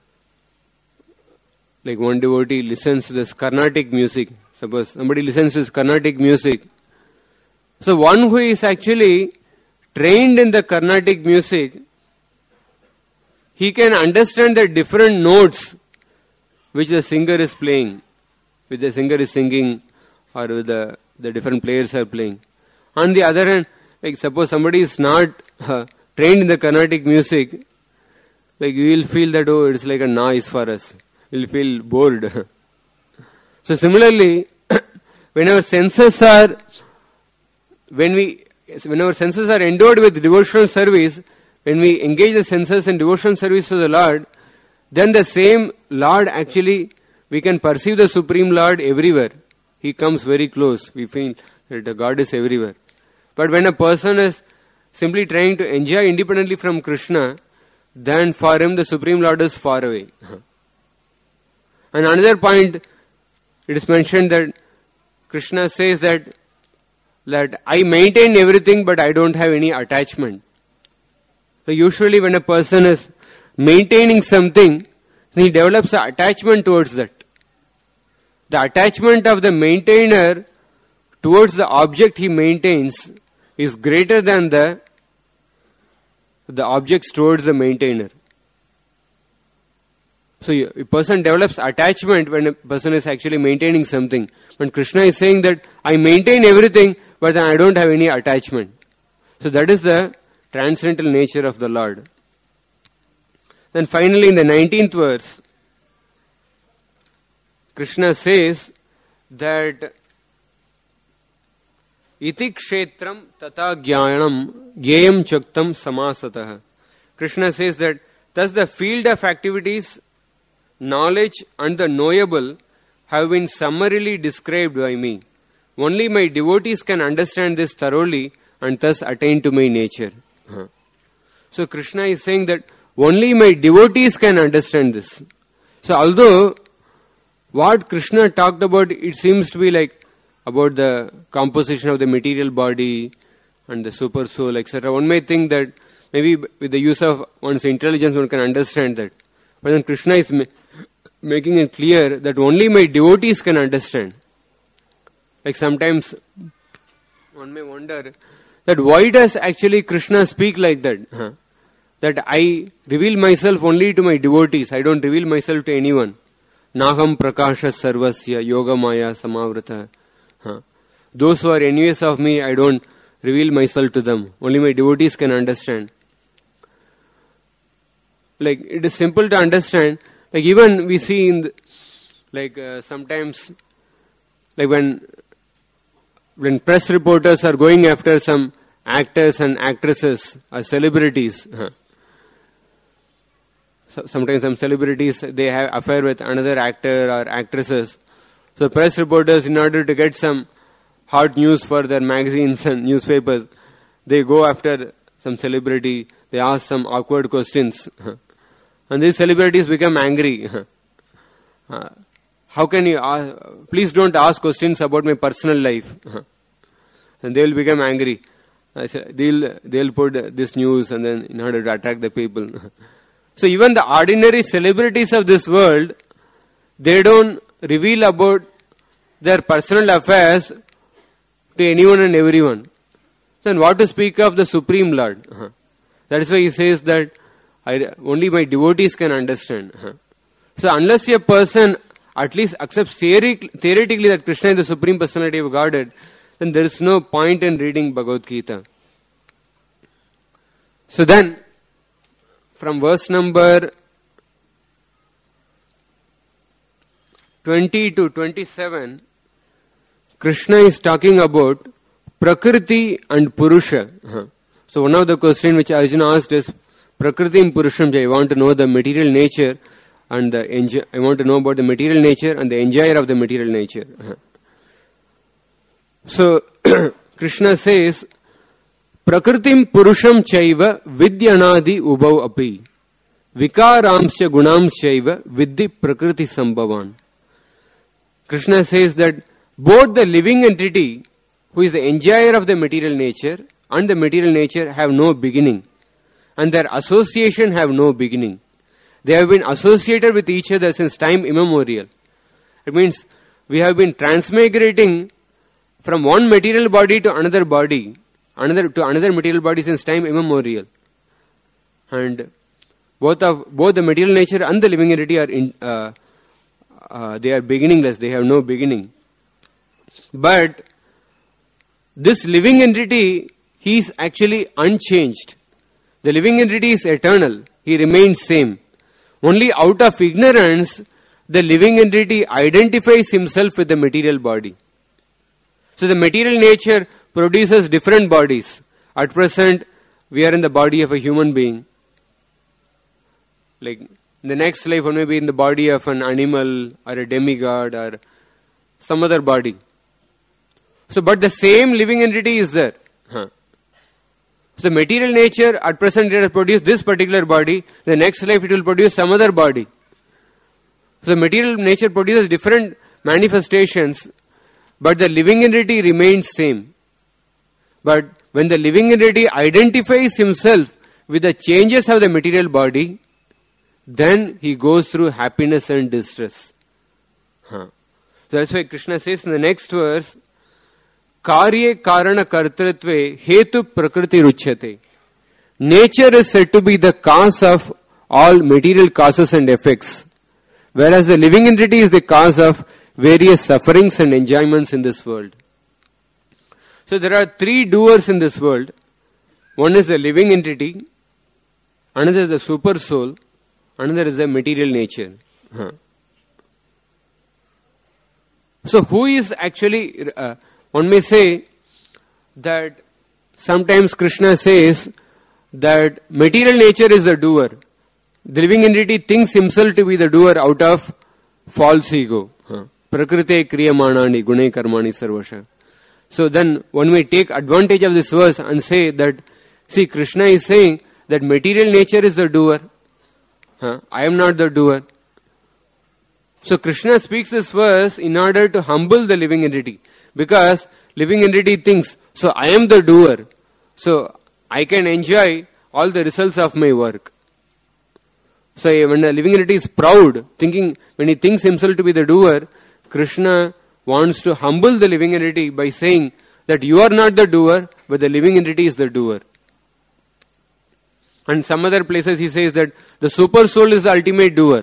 like one devotee listens to this Carnatic music. Suppose somebody listens to this Carnatic music. So one who is actually trained in the Carnatic music, he can understand the different notes which the singer is playing, which the singer is singing, or with the, the different players are playing. On the other hand, like suppose somebody is not uh, trained in the Carnatic music, like we will feel that, oh, it's like a noise for us. We will feel bored. So similarly, when our senses are, when we, when our senses are endowed with devotional service, when we engage the senses in devotional service to the Lord, then the same Lord actually, we can perceive the Supreme Lord everywhere. He comes very close. We feel that the God is everywhere. But when a person is simply trying to enjoy independently from Krishna, then for him the Supreme Lord is far away. And another point, it is mentioned that Krishna says that, that I maintain everything but I don't have any attachment. So usually when a person is maintaining something, he develops an attachment towards that. The attachment of the maintainer towards the object he maintains is greater than the, the objects towards the maintainer. So a person develops attachment when a person is actually maintaining something. When Krishna is saying that I maintain everything but then I don't have any attachment. So that is the transcendental nature of the Lord. Then finally in the nineteenth verse, Krishna says that iti kshetram tata jnanam gyayam chaktam samasatah. Krishna says that thus the field of activities, knowledge and the knowable have been summarily described by me. Only my devotees can understand this thoroughly and thus attain to my nature. Huh. So Krishna is saying that only my devotees can understand this. So although what Krishna talked about, it seems to be like about the composition of the material body and the super soul, et cetera. One may think that maybe with the use of one's intelligence one can understand that. But then Krishna is ma- making it clear that only my devotees can understand. Like sometimes one may wonder that why does actually Krishna speak like that? Huh? That I reveal myself only to my devotees. I don't reveal myself to anyone. Naham prakasha sarvasya yoga maya samavrata. Huh? Those who are envious of me, I don't reveal myself to them. Only my devotees can understand. Like it is simple to understand. Like even we see in the, like uh, sometimes like when when press reporters are going after some actors and actresses or celebrities. Huh? So sometimes some celebrities, they have affair with another actor or actresses. So press reporters, in order to get some hot news for their magazines and newspapers, they go after some celebrity, they ask some awkward questions. And these celebrities become angry. Uh, how can you ask, please don't ask questions about my personal life. And they will become angry. I said, they'll, they'll put this news and then in order to attract the people. So even the ordinary celebrities of this world, they don't reveal about their personal affairs to anyone and everyone. So then what to speak of the Supreme Lord? Uh-huh. That is why he says that I, only my devotees can understand. Uh-huh. So unless a person at least accepts theoretic, theoretically that Krishna is the Supreme Personality of Godhead, then there is no point in reading Bhagavad Gita. So then, from verse number twenty to twenty-seven, Krishna is talking about Prakriti and Purusha. Uh-huh. So one of the questions which Arjuna asked is, Prakriti and Purusham, I want to know the material nature and the enjoy, I want to know about the material nature and the enjoyer of the material nature. Uh-huh. So Krishna says, Prakritim Purusham Chaiva Vidyanadi Ubhav Api Vikaramsya Gunam Chaiva Vidhi Prakriti Sambhavan. Krishna says that both the living entity, who is the enjoyer of the material nature, and the material nature have no beginning, and their association have no beginning. They have been associated with each other since time immemorial. It means we have been transmigrating from one material body to another body, another to another material body since time immemorial. And both of both the material nature and the living entity are in, uh, uh, they are beginningless. They have no beginning. But this living entity, he is actually unchanged. The living entity is eternal. He remains same. Only out of ignorance, the living entity identifies himself with the material body. So the material nature produces different bodies. At present, we are in the body of a human being. Like in the next life, one may be in the body of an animal or a demigod or some other body. So, but the same living entity is there. Huh. So the material nature at present it has produced this particular body, the next life it will produce some other body. So the material nature produces different manifestations, but the living entity remains same. But when the living entity identifies himself with the changes of the material body, then he goes through happiness and distress. Huh. So that's why Krishna says in the next verse, Karye karana kartritve hetu prakriti ruchyate. Nature is said to be the cause of all material causes and effects, whereas the living entity is the cause of various sufferings and enjoyments in this world. So there are three doers in this world. One is the living entity, another is the super soul, another is the material nature. Huh. So who is actually, uh, one may say that sometimes Krishna says that material nature is the doer. The living entity thinks himself to be the doer out of false ego. Prakrite kriyamanani gunai karmani sarvasha. So then one may take advantage of this verse and say that, see, Krishna is saying that material nature is the doer. Huh? I am not the doer. So Krishna speaks this verse in order to humble the living entity. Because living entity thinks, so I am the doer. So I can enjoy all the results of my work. So when the living entity is proud, thinking, when he thinks himself to be the doer, Krishna wants to humble the living entity by saying that you are not the doer, but the living entity is the doer. And some other places he says that the super soul is the ultimate doer.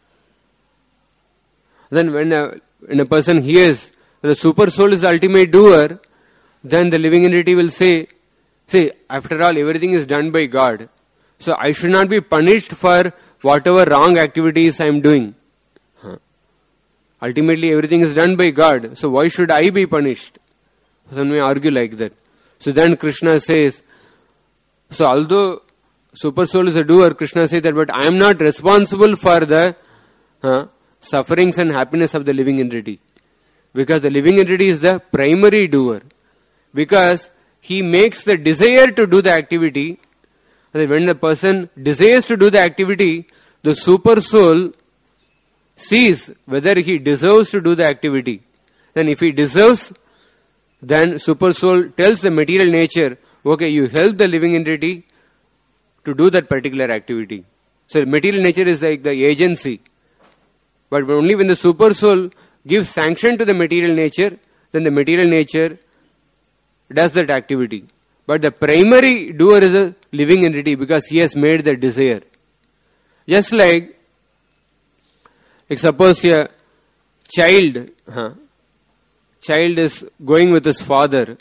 Then when a, when a person hears that the super soul is the ultimate doer, then the living entity will say, see, after all, everything is done by God. So I should not be punished for whatever wrong activities I am doing. Huh. Ultimately, everything is done by God. So why should I be punished? Some may argue like that. So then Krishna says, so although super soul is a doer, Krishna says that, but I am not responsible for the huh, sufferings and happiness of the living entity. Because the living entity is the primary doer. Because he makes the desire to do the activity. When the person desires to do the activity, the super soul sees whether he deserves to do the activity. Then if he deserves, then super soul tells the material nature, okay, you help the living entity to do that particular activity. So material nature is like the agency. But only when the super soul gives sanction to the material nature, then the material nature does that activity. But the primary doer is a living entity because he has made the desire. Just like, like suppose a child, huh, child is going with his father.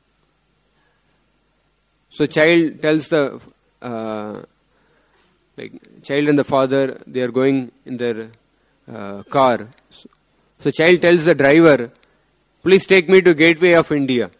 So child tells the, uh, like child and the father, they are going in their uh, car. So, so child tells the driver, please take me to Gateway of India.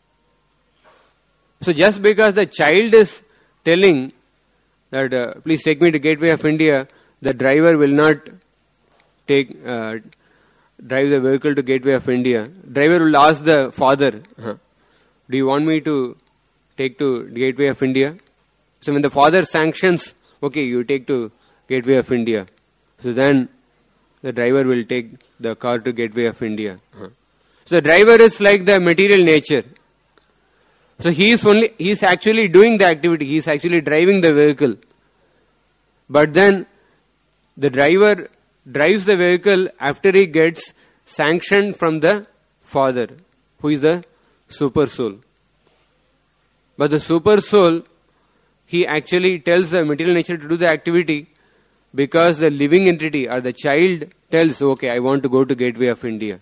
So just because the child is telling that uh, please take me to Gateway of India, the driver will not take uh, drive the vehicle to Gateway of India. Driver will ask the father, huh, do you want me to take to Gateway of India? So when the father sanctions, okay, you take to Gateway of India. So then the driver will take the car to Gateway of India. Huh. So the driver is like the material nature. So he is only, he is actually doing the activity, he is actually driving the vehicle. But then the driver drives the vehicle after he gets sanction from the father, who is the super soul. But the super soul, he actually tells the material nature to do the activity because the living entity or the child tells, okay, I want to go to Gateway of India.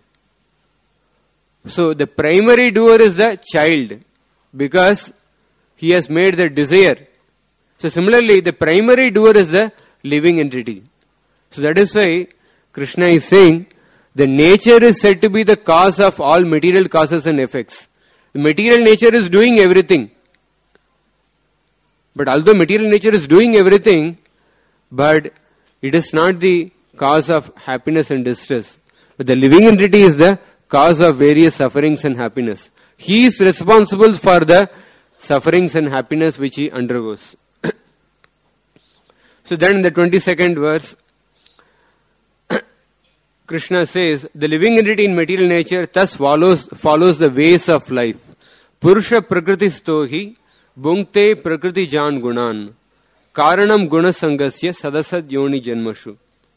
So the primary doer is the child, because he has made the desire. So similarly, the primary doer is the living entity. So that is why Krishna is saying the nature is said to be the cause of all material causes and effects. The material nature is doing everything. But although material nature is doing everything, but it is not the cause of happiness and distress. But the living entity is the cause of various sufferings and happiness. He is responsible for the sufferings and happiness which he undergoes. So then in the twenty-second verse, Krishna says, the living entity in material nature thus follows, follows the ways of life. Purusha prakriti stohi bhunkte prakriti jan gunan karanam guna sangasya sadasad yoni janmashu.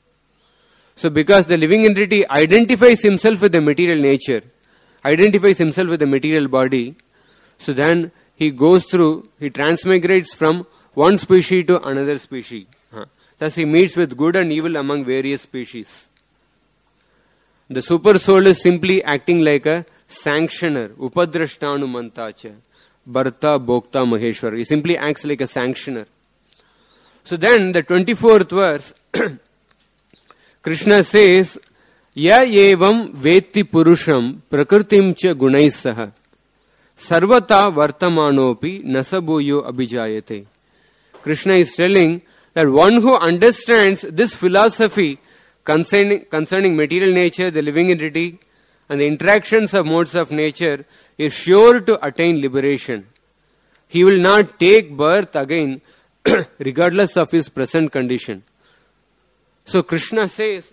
So because the living entity identifies himself with the material nature, identifies himself with the material body, so then he goes through, he transmigrates from one species to another species. Thus he meets with good and evil among various species. The super soul is simply acting like a sanctioner. Upadrashtanu mantacha. Bharta bhokta maheshwar. He simply acts like a sanctioner. So then the twenty-fourth verse, Krishna says, Ya evam vetti purusham prakritim cha gunais saha sarvata vartamanopi nasabuyo abhijayate. Krishna is telling that one who understands this philosophy concerning, concerning material nature, the living entity, and the interactions of modes of nature is sure to attain liberation. He will not take birth again regardless of his present condition. So Krishna says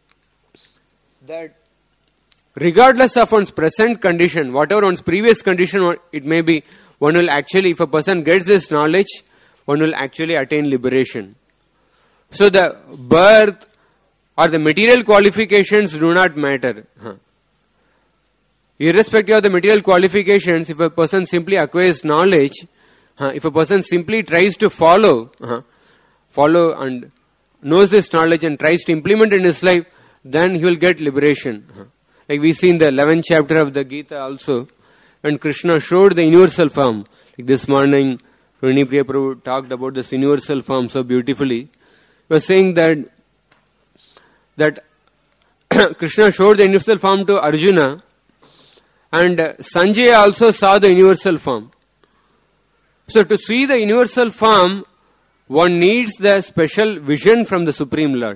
that regardless of one's present condition, whatever one's previous condition it may be, one will actually, if a person gets this knowledge, one will actually attain liberation. So the birth or the material qualifications do not matter. Huh. Irrespective of the material qualifications, if a person simply acquires knowledge, huh, if a person simply tries to follow, huh, follow and knows this knowledge and tries to implement in his life, then he will get liberation. Huh. Like we see in the eleventh chapter of the Gita also, when Krishna showed the universal form. Like this morning, Rini Priya Prabhu talked about this universal form so beautifully. He was saying that that Krishna showed the universal form to Arjuna, and Sanjaya also saw the universal form. So to see the universal form, one needs the special vision from the Supreme Lord.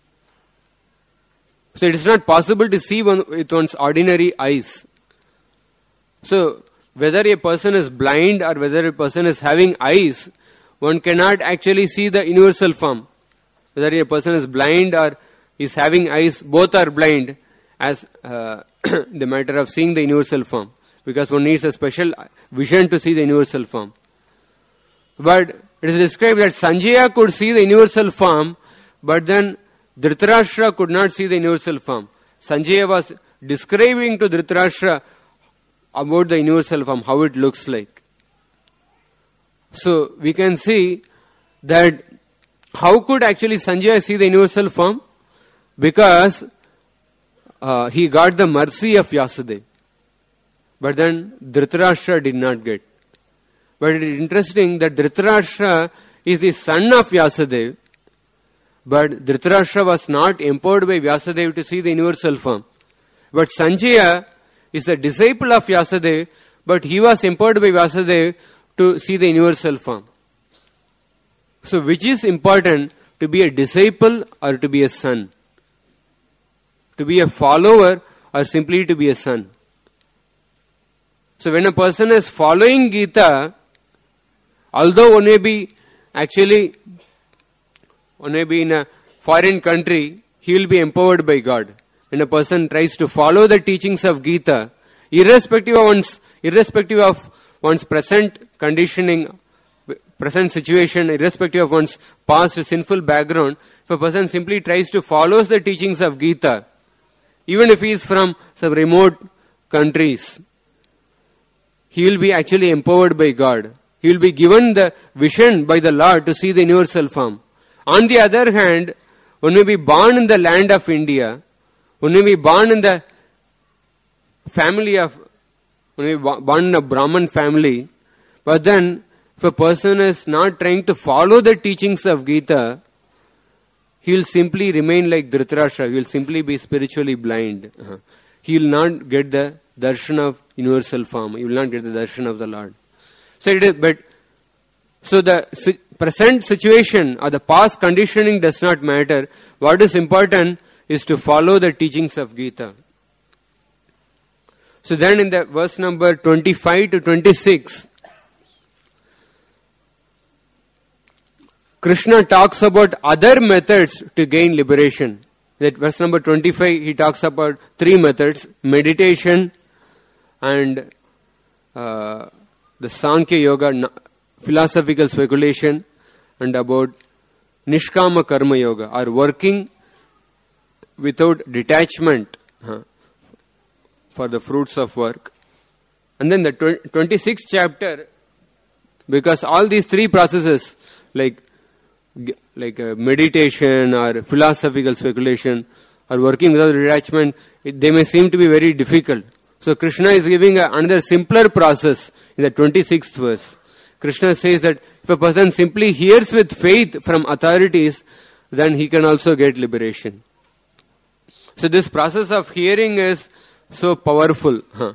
So it is not possible to see one with one's ordinary eyes. So whether a person is blind or whether a person is having eyes, one cannot actually see the universal form. Whether a person is blind or is having eyes, both are blind as uh, the matter of seeing the universal form. Because one needs a special vision to see the universal form. But it is described that Sanjaya could see the universal form, but then Dhritarashtra could not see the universal form. Sanjaya was describing to Dhritarashtra about the universal form, how it looks like. So we can see that how could actually Sanjaya see the universal form? Because uh, he got the mercy of Vyasadeva. But then Dhritarashtra did not get. But it is interesting that Dhritarashtra is the son of Vyasadeva. But Dhritarashtra was not empowered by Vyasadeva to see the universal form. But Sanjaya is the disciple of Vyasadeva, but he was empowered by Vyasadeva to see the universal form. So which is important, to be a disciple or to be a son? To be a follower or simply to be a son? So when a person is following Gita, although one may be actually, one may be in a foreign country, he will be empowered by God. When a person tries to follow the teachings of Gita, irrespective of one's, irrespective of one's present conditioning, present situation, irrespective of one's past sinful background, if a person simply tries to follow the teachings of Gita, even if he is from some remote countries, he will be actually empowered by God. He will be given the vision by the Lord to see the universal form. On the other hand, one may be born in the land of India, one may be born in the family of, one may be born in a Brahman family, but then if a person is not trying to follow the teachings of Gita, he will simply remain like Dhritarashtra. He will simply be spiritually blind. Uh-huh. He will not get the darshan of universal form. He will not get the darshan of the Lord. So it is, but so the si- present situation or the past conditioning does not matter. What is important is to follow the teachings of Gita. So then in the verse number twenty-five to twenty-six, Krishna talks about other methods to gain liberation. That verse number twenty-five, he talks about three methods: meditation and uh, the Sankhya Yoga, philosophical speculation, and about Nishkama Karma Yoga, or working without detachment huh, for the fruits of work. And then the twenty-sixth chapter, because all these three processes, like like uh, meditation or philosophical speculation or working without detachment, it, they may seem to be very difficult. So Krishna is giving a, another simpler process in the twenty-sixth verse. Krishna says that if a person simply hears with faith from authorities, then he can also get liberation. So this process of hearing is so powerful. Huh.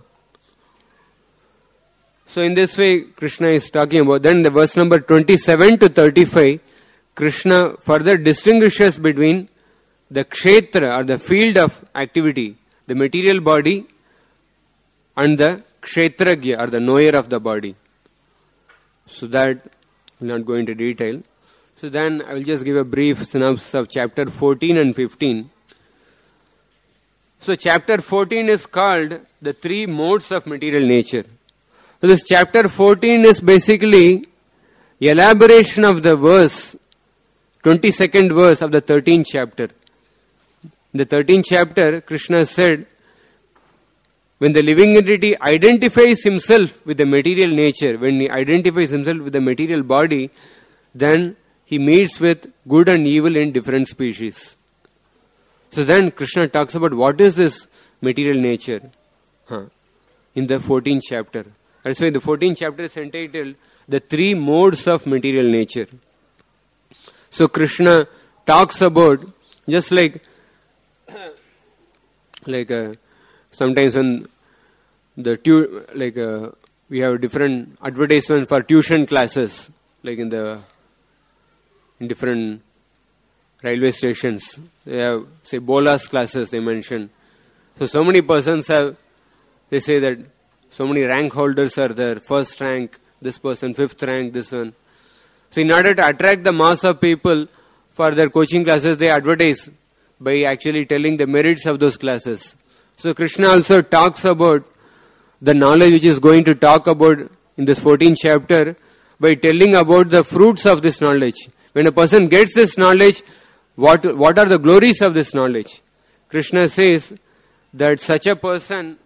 So in this way, Krishna is talking about. Then the verse number twenty-seven to thirty-five, Krishna further distinguishes between the kshetra or the field of activity, the material body, and the kshetragya or the knower of the body. So that I will not go into detail. So then I will just give a brief synopsis of chapter fourteen and fifteen. So chapter fourteen is called the three modes of material nature. So this chapter fourteen is basically elaboration of the verse, twenty-second verse of the thirteenth chapter. In the thirteenth chapter, Krishna said, when the living entity identifies himself with the material nature, when he identifies himself with the material body, then he meets with good and evil in different species. So then Krishna talks about what is this material nature huh, in the fourteenth chapter. That's why the fourteenth chapter is entitled The Three Modes of Material Nature. So Krishna talks about, just like like uh, sometimes when the tu- like uh, we have different advertisements for tuition classes, like in the in different railway stations, they have say bolas classes they mention. So so many persons have, they say that so many rank holders are there, first rank, this person, fifth rank, this one. So in order to attract the mass of people for their coaching classes, they advertise by actually telling the merits of those classes. So Krishna also talks about the knowledge which is going to talk about in this fourteenth chapter by telling about the fruits of this knowledge. When a person gets this knowledge, what, what are the glories of this knowledge? Krishna says that such a person,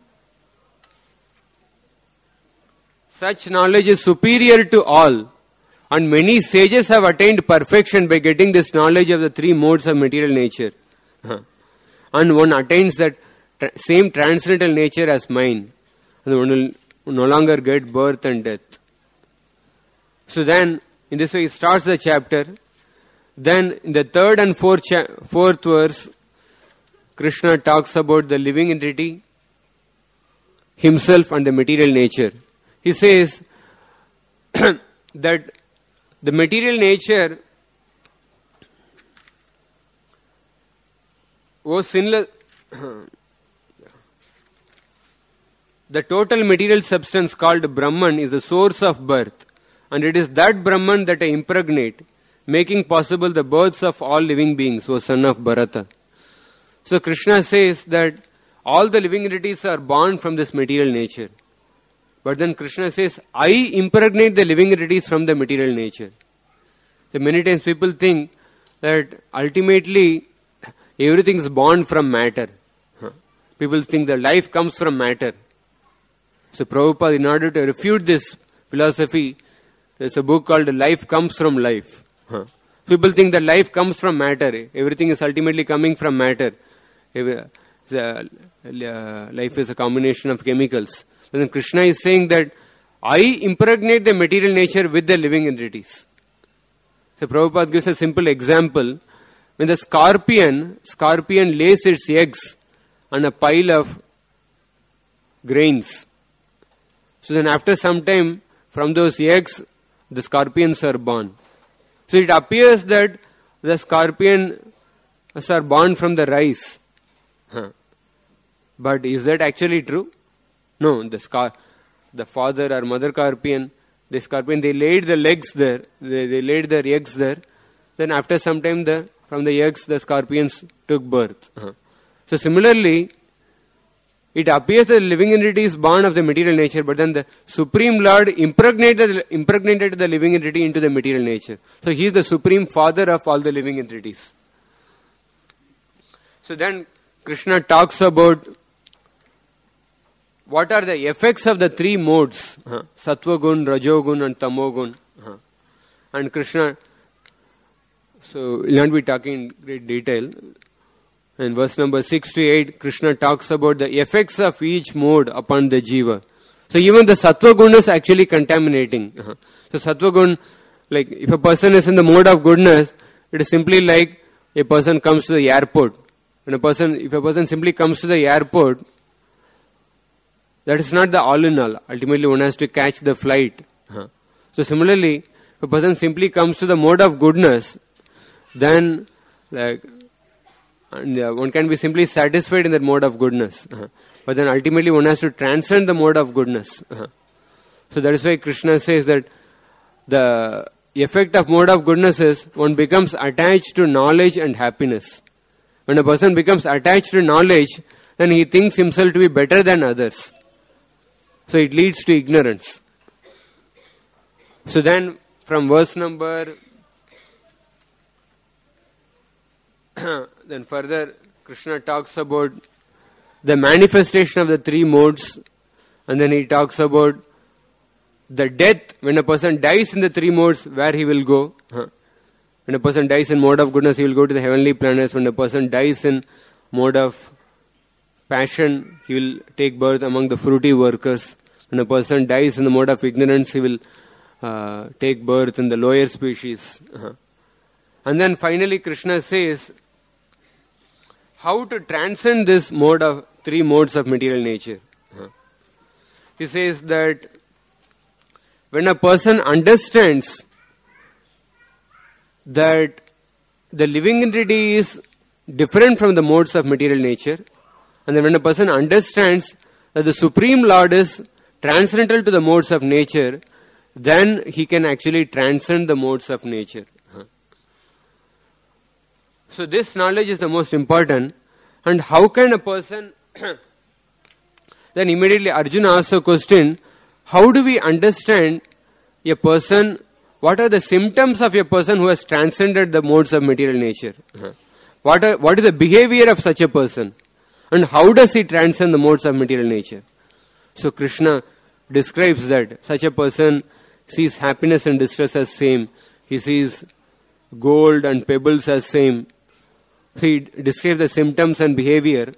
such knowledge is superior to all, and many sages have attained perfection by getting this knowledge of the three modes of material nature. And one attains that tra- same transcendental nature as mine. And one will no longer get birth and death. So then, in this way, he starts the chapter. Then, in the third and fourth, cha- fourth verse, Krishna talks about the living entity, himself, and the material nature. He says that the material nature was sinless. The total material substance called Brahman is the source of birth, and it is that Brahman that I impregnate, making possible the births of all living beings, O son of Bharata. So Krishna says that all the living entities are born from this material nature. But then Krishna says, I impregnate the living entities from the material nature. So many times people think that ultimately everything is born from matter. People think that life comes from matter. So Prabhupada, in order to refute this philosophy, there's a book called Life Comes From Life. People think that life comes from matter. Everything is ultimately coming from matter. Life is a combination of chemicals. Then Krishna is saying that I impregnate the material nature with the living entities. So Prabhupada gives a simple example. When the scorpion, scorpion lays its eggs on a pile of grains. So then after some time, from those eggs, the scorpions are born. So it appears that the scorpions are born from the rice. Huh. But is that actually true? No, the scar- the father or mother scorpion, the scorpion, they laid the legs there, they, they laid their eggs there, then after some time the from the eggs the scorpions took birth. Uh-huh. So similarly, it appears that the living entity is born of the material nature, but then the Supreme Lord impregnated, impregnated the living entity into the material nature. So he is the supreme father of all the living entities. So then Krishna talks about what are the effects of the three modes, uh, Sattva Gun, Rajo Gun and Tamo Gun. Uh, and Krishna, so we'll not be talking in great detail. In verse number six to eight, Krishna talks about the effects of each mode upon the jiva. So even the Sattva Gun is actually contaminating. Uh-huh. So Sattva Gun, like if a person is in the mode of goodness, it is simply like a person comes to the airport. When a person, if a person simply comes to the airport, that is not the all in all. Ultimately one has to catch the flight. Uh-huh. So similarly, if a person simply comes to the mode of goodness, then like and uh, one can be simply satisfied in that mode of goodness. Uh-huh. But then ultimately one has to transcend the mode of goodness. Uh-huh. So that is why Krishna says that the effect of mode of goodness is one becomes attached to knowledge and happiness. When a person becomes attached to knowledge, then he thinks himself to be better than others. So it leads to ignorance. So then from verse number then further Krishna talks about the manifestation of the three modes, and then he talks about the death. When a person dies in the three modes, where he will go. When a person dies in mode of goodness, he will go to the heavenly planets. When a person dies in mode of passion, he will take birth among the fruity workers. When a person dies in the mode of ignorance, he will uh, take birth in the lower species. Uh-huh. And then finally Krishna says how to transcend this mode of three modes of material nature. Uh-huh. He says that when a person understands that the living entity is different from the modes of material nature, and then when a person understands that the Supreme Lord is transcendental to the modes of nature, then he can actually transcend the modes of nature. So this knowledge is the most important. And how can a person then immediately Arjuna asks a question, how do we understand a person, what are the symptoms of a person who has transcended the modes of material nature? Uh-huh. What are, what is the behavior of such a person? And how does he transcend the modes of material nature? So Krishna describes that such a person sees happiness and distress as same. He sees gold and pebbles as same. So he describes the symptoms and behavior.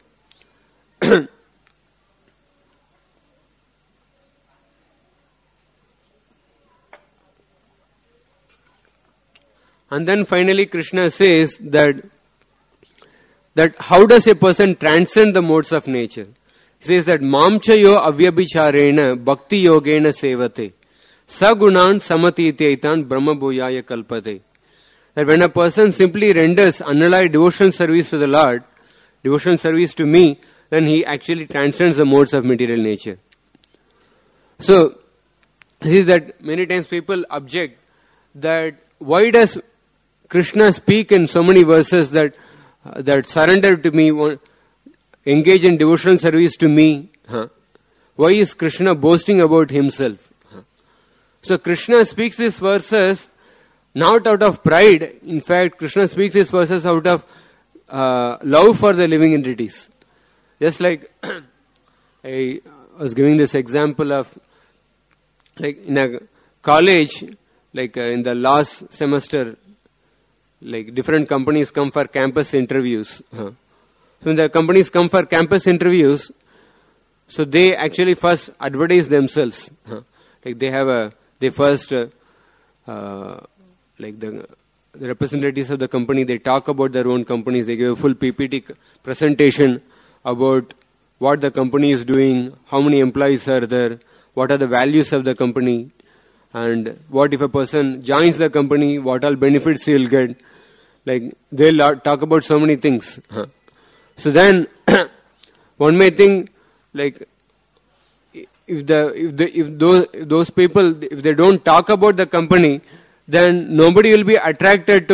And then finally Krishna says that that how does a person transcend the modes of nature? He says that mamchayo avyabhicharena bhakti yogena sevate sagunan samatitaitan brahma bhuyaya kalpate. That when a person simply renders unalloyed devotional service to the Lord, devotional service to me, then he actually transcends the modes of material nature. So, see that many times people object that why does Krishna speak in so many verses that uh, that surrender to me, engage in devotional service to me? Huh? Why is Krishna boasting about himself? Huh? So Krishna speaks these verses not out of pride. In fact, Krishna speaks these verses out of uh, love for the living entities. Just like I was giving this example of, like in a college, like uh, in the last semester, like different companies come for campus interviews. Huh. So when the companies come for campus interviews, so they actually first advertise themselves. Huh. Like they have a, they first uh, uh, like the, the representatives of the company, they talk about their own companies. They give a full P P T presentation about what the company is doing, how many employees are there, what are the values of the company, and what if a person joins the company, what all benefits he will get. Like they'll talk about so many things. Huh. So then one may think like if the if the if those if those people, if they don't talk about the company, then nobody will be attracted to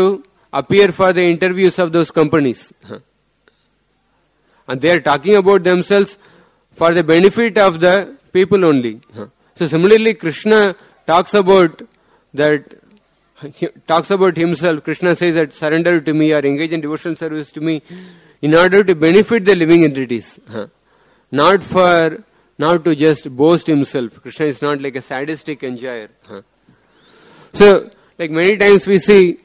appear for the interviews of those companies. And they are talking about themselves for the benefit of the people only. So similarly, Krishna talks about that, he talks about himself. Krishna says that surrender to me or engage in devotional service to me in order to benefit the living entities. Not for, not to just boast himself. Krishna is not like a sadistic enjoyer. So, like many times we see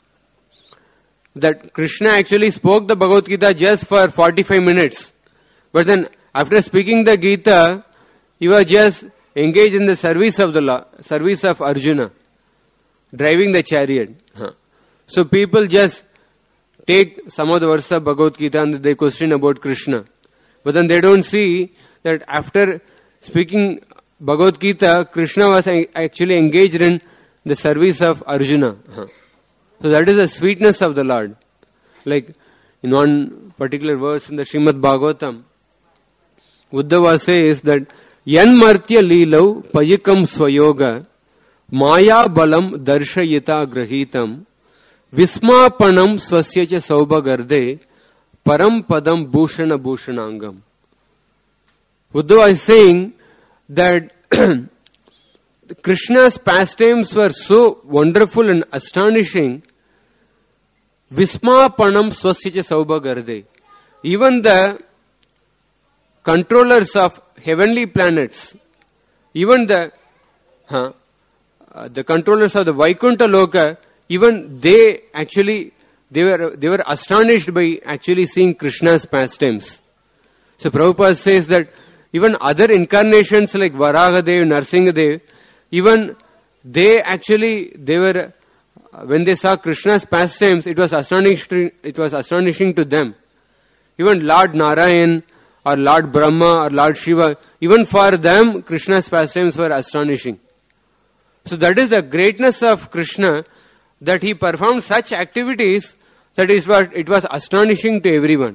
that Krishna actually spoke the Bhagavad Gita just for forty-five minutes. But then after speaking the Gita, he was just engaged in the service of the law, service of Arjuna, driving the chariot. So people just take some of the verses of Bhagavad Gita and they question about Krishna. But then they don't see that after speaking Bhagavad Gita, Krishna was actually engaged in the service of Arjuna. So that is the sweetness of the Lord. Like in one particular verse in the Srimad Bhagavatam, Uddhava says that Yan martya lilau payikam swayoga maya balam darshayita grahitam vismapanam swasyacha saubagarde param padam bhushana bhushanangam. Uddhava is saying that Krishna's pastimes were so wonderful and astonishing. Vismapanam swasyacha saubagarde. Even the controllers of heavenly planets, even the huh, uh, the controllers of the Vaikuntha Loka, even they actually they were they were astonished by actually seeing Krishna's pastimes. So Prabhupada says that even other incarnations like Varahadev, Narsingadev, even they actually they were when they saw Krishna's pastimes, it was astonishing. It was astonishing to them. Even Lord Narayan or Lord Brahma or Lord Shiva, even for them, Krishna's pastimes were astonishing. So that is the greatness of Krishna, that he performed such activities that is what it was astonishing to everyone.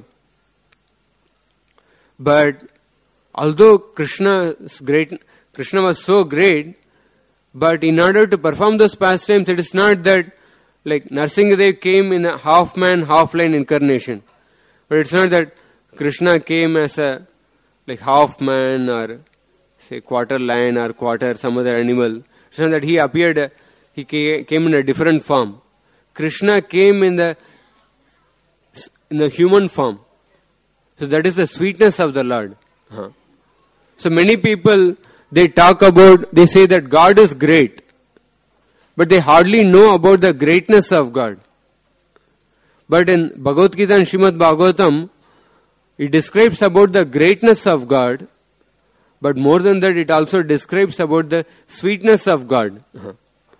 But although Krishna's great, Krishna was so great, but in order to perform those pastimes, it is not that like Narsingadev came in a half man, half lion incarnation. But it's not that Krishna came as a like half man or say quarter lion or quarter some other animal. It's not that he appeared, he came in a different form. Krishna came in the in the human form. So that is the sweetness of the Lord. Huh. So many people, they talk about, they say that God is great, but they hardly know about the greatness of God. But in Bhagavad Gita and Srimad Bhagavatam, it describes about the greatness of God, but more than that, it also describes about the sweetness of God. Uh-huh.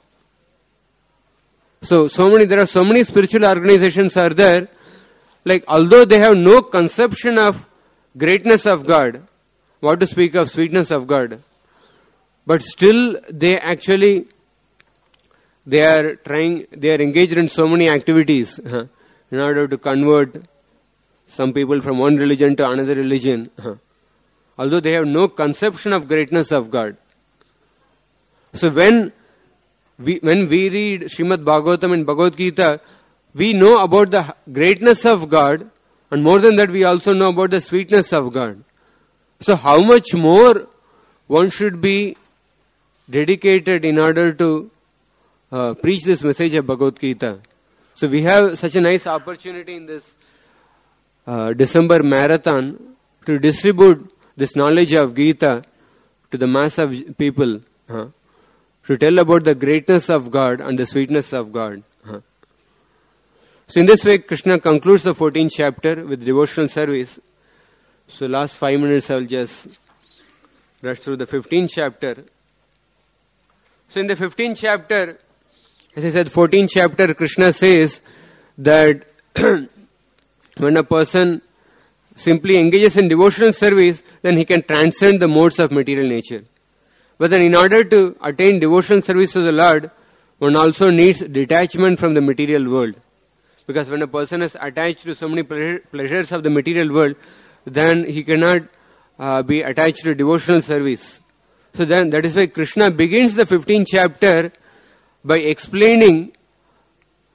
So, so many, there are so many spiritual organizations are there, like although they have no conception of greatness of God, what to speak of sweetness of God, but still they actually, they are trying, they are engaged in so many activities uh, in order to convert some people from one religion to another religion. Uh, although they have no conception of greatness of God. So when we, when we read Srimad Bhagavatam and Bhagavad Gita, we know about the greatness of God, and more than that we also know about the sweetness of God. So how much more one should be dedicated in order to uh, preach this message of Bhagavad Gita. So we have such a nice opportunity in this uh, December marathon to distribute this knowledge of Gita to the mass of people, huh? to tell about the greatness of God and the sweetness of God. Huh? So in this way, Krishna concludes the fourteenth chapter with devotional service. So last five minutes I will just rush through the fifteenth chapter. So in the fifteenth chapter, as I said, fourteenth chapter, Krishna says that when a person simply engages in devotional service, then he can transcend the modes of material nature. But then in order to attain devotional service to the Lord, one also needs detachment from the material world. Because when a person is attached to so many pleasures of the material world, then he cannot uh, be attached to devotional service. So then that is why Krishna begins the fifteenth chapter by explaining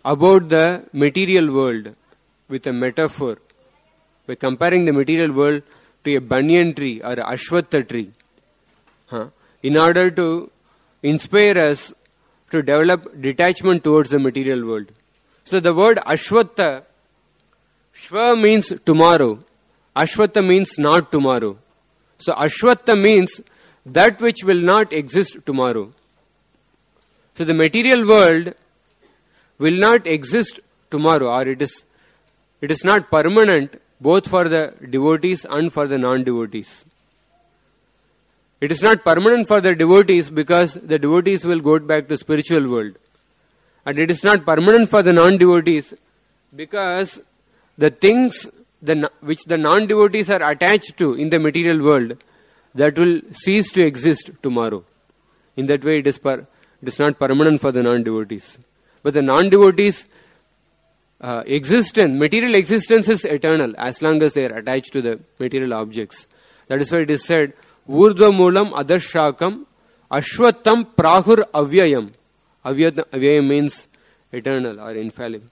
about the material world with a metaphor. By comparing the material world to a banyan tree or a ashwatha tree. Huh? In order to inspire us to develop detachment towards the material world. So the word ashwatha, shva means tomorrow. Ashwatha means not tomorrow. So ashwatha means that which will not exist tomorrow. So the material world will not exist tomorrow, or it is it is not permanent both for the devotees and for the non-devotees. It is not permanent for the devotees because the devotees will go back to spiritual world. And it is not permanent for the non-devotees because the things the, which the non-devotees are attached to in the material world, that will cease to exist tomorrow. In that way it is, per, it is not permanent for the non-devotees. But the non-devotees uh, existence, material existence is eternal as long as they are attached to the material objects. That is why it is said, Urdhva Moolam Adashakam Ashwatam Prahur Avyayam. Avyayam means eternal or infallible.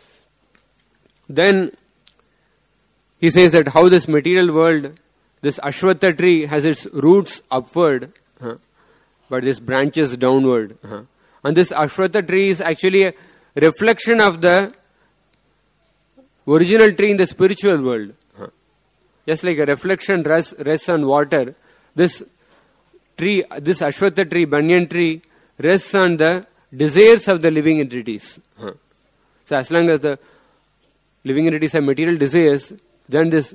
Then he says that how this material world, this Ashwatha tree has its roots upward, huh, but this branches downward. Huh. And this Ashwatha tree is actually a reflection of the original tree in the spiritual world. Huh. Just like a reflection rests, rests on water, this tree, this Ashwatha tree, banyan tree, rests on the desires of the living entities. Huh. So as long as the living entities have material desires, then this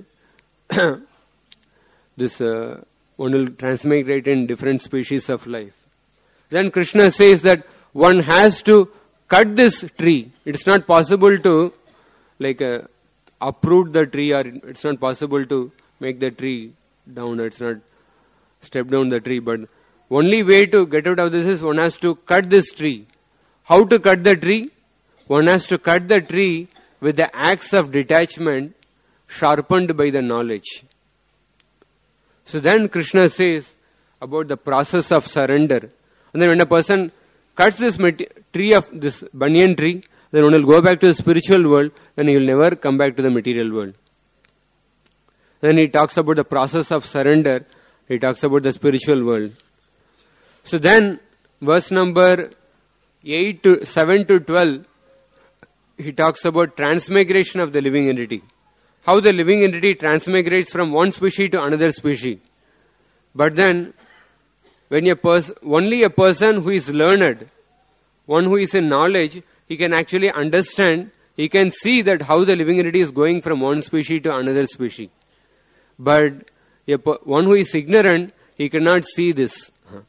this uh, one will transmigrate in different species of life. Then Krishna says that one has to cut this tree. It's not possible to like uh, uproot the tree, or it's not possible to make the tree down. It's not step down the tree. But only way to get out of this is one has to cut this tree. How to cut the tree? One has to cut the tree with the axe of detachment sharpened by the knowledge. So then Krishna says about the process of surrender. And then when a person cuts this tree of this banyan tree, then one will go back to the spiritual world, then he will never come back to the material world. Then he talks about the process of surrender. He talks about the spiritual world. So then, verse number eight to seven to twelve, he talks about transmigration of the living entity. How the living entity transmigrates from one species to another species. But then, when a pers- only a person who is learned, one who is in knowledge, he can actually understand, he can see that how the living entity is going from one species to another species. But a per- one who is ignorant, he cannot see this. Huh.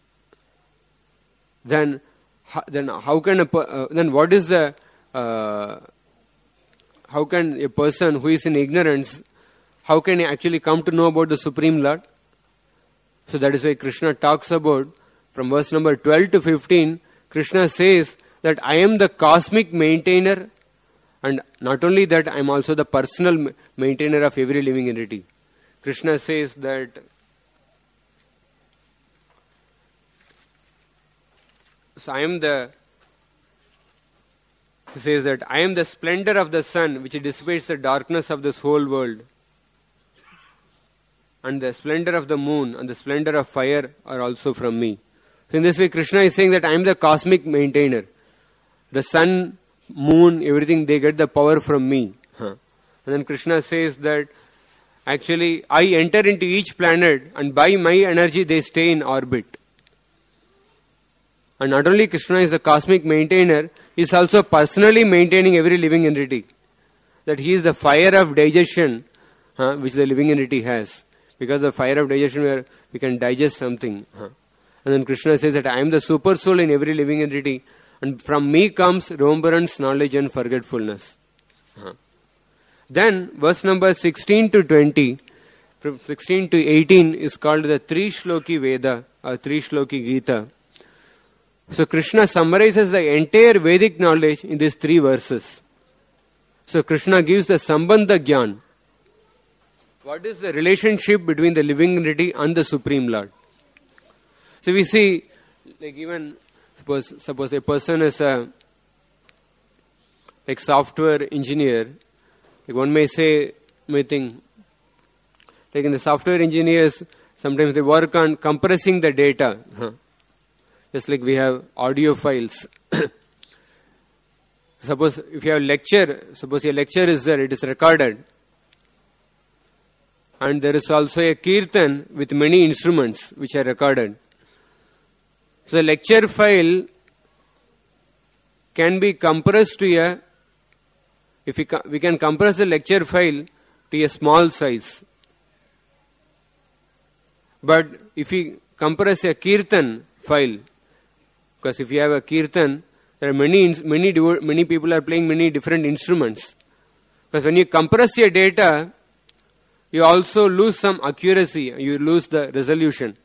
Then, how, then how can a per- uh, then what is the uh, how can a person who is in ignorance, how can he actually come to know about the Supreme Lord? So that is why Krishna talks about, from verse number twelve to fifteen, Krishna says that I am the cosmic maintainer, and not only that, I am also the personal maintainer of every living entity. Krishna says that so I am the He says that I am the splendor of the sun which dissipates the darkness of this whole world. And the splendor of the moon and the splendor of fire are also from me. So in this way Krishna is saying that I am the cosmic maintainer. The sun, moon, everything, they get the power from me. Huh. And then Krishna says that actually I enter into each planet and by my energy they stay in orbit. And not only Krishna is the cosmic maintainer, he is also personally maintaining every living entity. That he is the fire of digestion huh, which the living entity has. Because the fire of digestion where we can digest something. Huh. And then Krishna says that I am the super soul in every living entity, and from me comes remembrance, knowledge and forgetfulness. Huh. Then verse number sixteen to twenty, from sixteen to eighteen is called the Tri Shloki Veda or Tri Shloki Gita. So Krishna summarizes the entire Vedic knowledge in these three verses. So Krishna gives the Sambandha Gyan. What is the relationship between the living entity and the Supreme Lord? So we see, like even suppose suppose a person is a like software engineer, like one may say, may think, like in the software engineers, sometimes they work on compressing the data. Huh. Just like we have audio files. Suppose if you have a lecture, suppose your lecture is there, it is recorded. And there is also a kirtan with many instruments which are recorded. So the lecture file can be compressed to a, if we, co- we can compress the lecture file to a small size. But if we compress a kirtan file, because if you have a kirtan, there are many, many, many people are playing many different instruments. Because when you compress your data, you also lose some accuracy, you lose the resolution.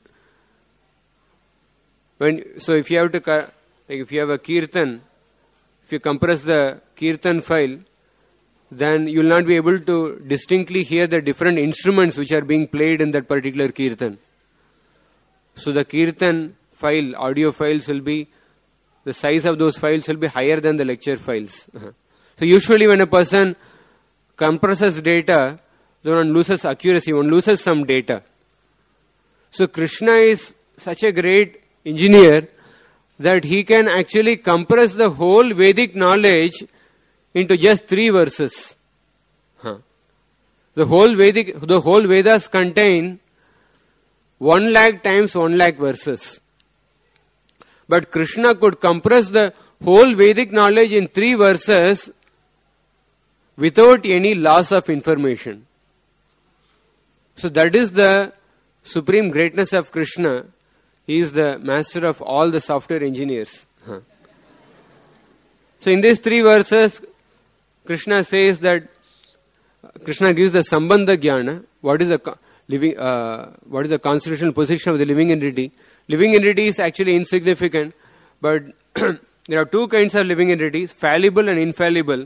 When, so if you have to, like if you have a kirtan, if you compress the kirtan file, then you will not be able to distinctly hear the different instruments which are being played in that particular kirtan. So the kirtan file, audio files will be, the size of those files will be higher than the lecture files. So usually when a person compresses data, then one loses accuracy, one loses some data. So Krishna is such a great engineer that he can actually compress the whole Vedic knowledge into just three verses. Huh. The whole Vedic, the whole Vedas contain one lakh times one lakh verses. But Krishna could compress the whole Vedic knowledge in three verses without any loss of information. So that is the supreme greatness of Krishna. He is the master of all the software engineers. Huh. So in these three verses, Krishna says that Krishna gives the Sambandha Jnana. What is the living? Uh, what is the constitutional position of the living entity? Living entity is actually insignificant, but there are two kinds of living entities: fallible and infallible.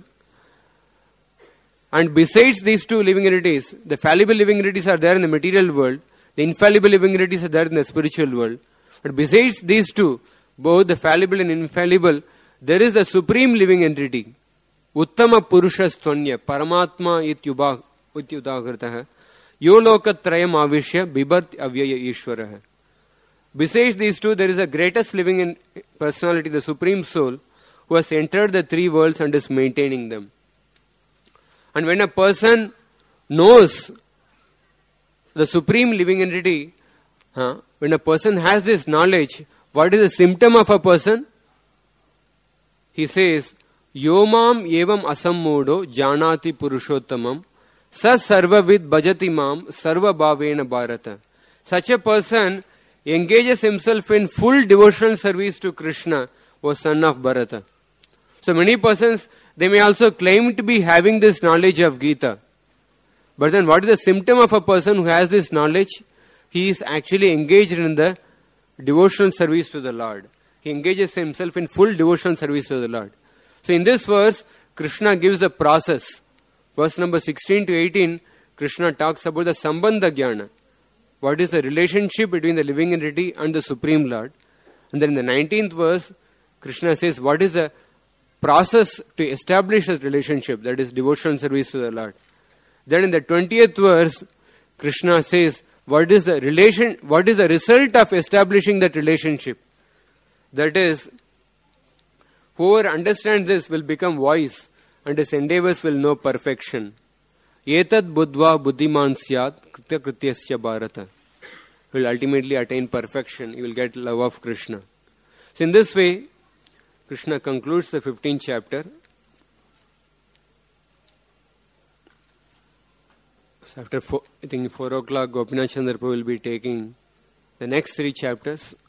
And besides these two living entities, the fallible living entities are there in the material world. The infallible living entities are there in the spiritual world. But besides these two, both the fallible and infallible, there is the supreme living entity. Uttama Purushastvanya Paramatma ityudagrataha Yo lokatrayam avishya bibhat avyaya ishvaraha. Besides these two, there is the greatest living in personality, the Supreme Soul, who has entered the three worlds and is maintaining them. And when a person knows the Supreme Living Entity, huh, when a person has this knowledge, what is the symptom of a person? He says, Yomam evam asammodo janati purushottamam sa sarvavid bhajati mam sarva bhavena bharata. Such a person engages himself in full devotional service to Krishna, was son of Bharata. So many persons, they may also claim to be having this knowledge of Gita. But then what is the symptom of a person who has this knowledge? He is actually engaged in the devotional service to the Lord. He engages himself in full devotional service to the Lord. So in this verse, Krishna gives the process. Verse number sixteen to eighteen, Krishna talks about the Sambandha Jnana. What is the relationship between the living entity and the Supreme Lord? And then in the nineteenth verse, Krishna says, what is the process to establish this relationship, that is devotional service to the Lord. Then in the twentieth verse, Krishna says, what is the relation, what is the result of establishing that relationship? That is, whoever understands this will become wise and his endeavors will know perfection. Etad buddhva buddhiman syat kritya krityasya bharata. He will ultimately attain perfection. He will get love of Krishna. So in this way, Krishna concludes the fifteenth chapter. So after four, I think four o'clock, Gopinath Chandrapur will be taking the next three chapters.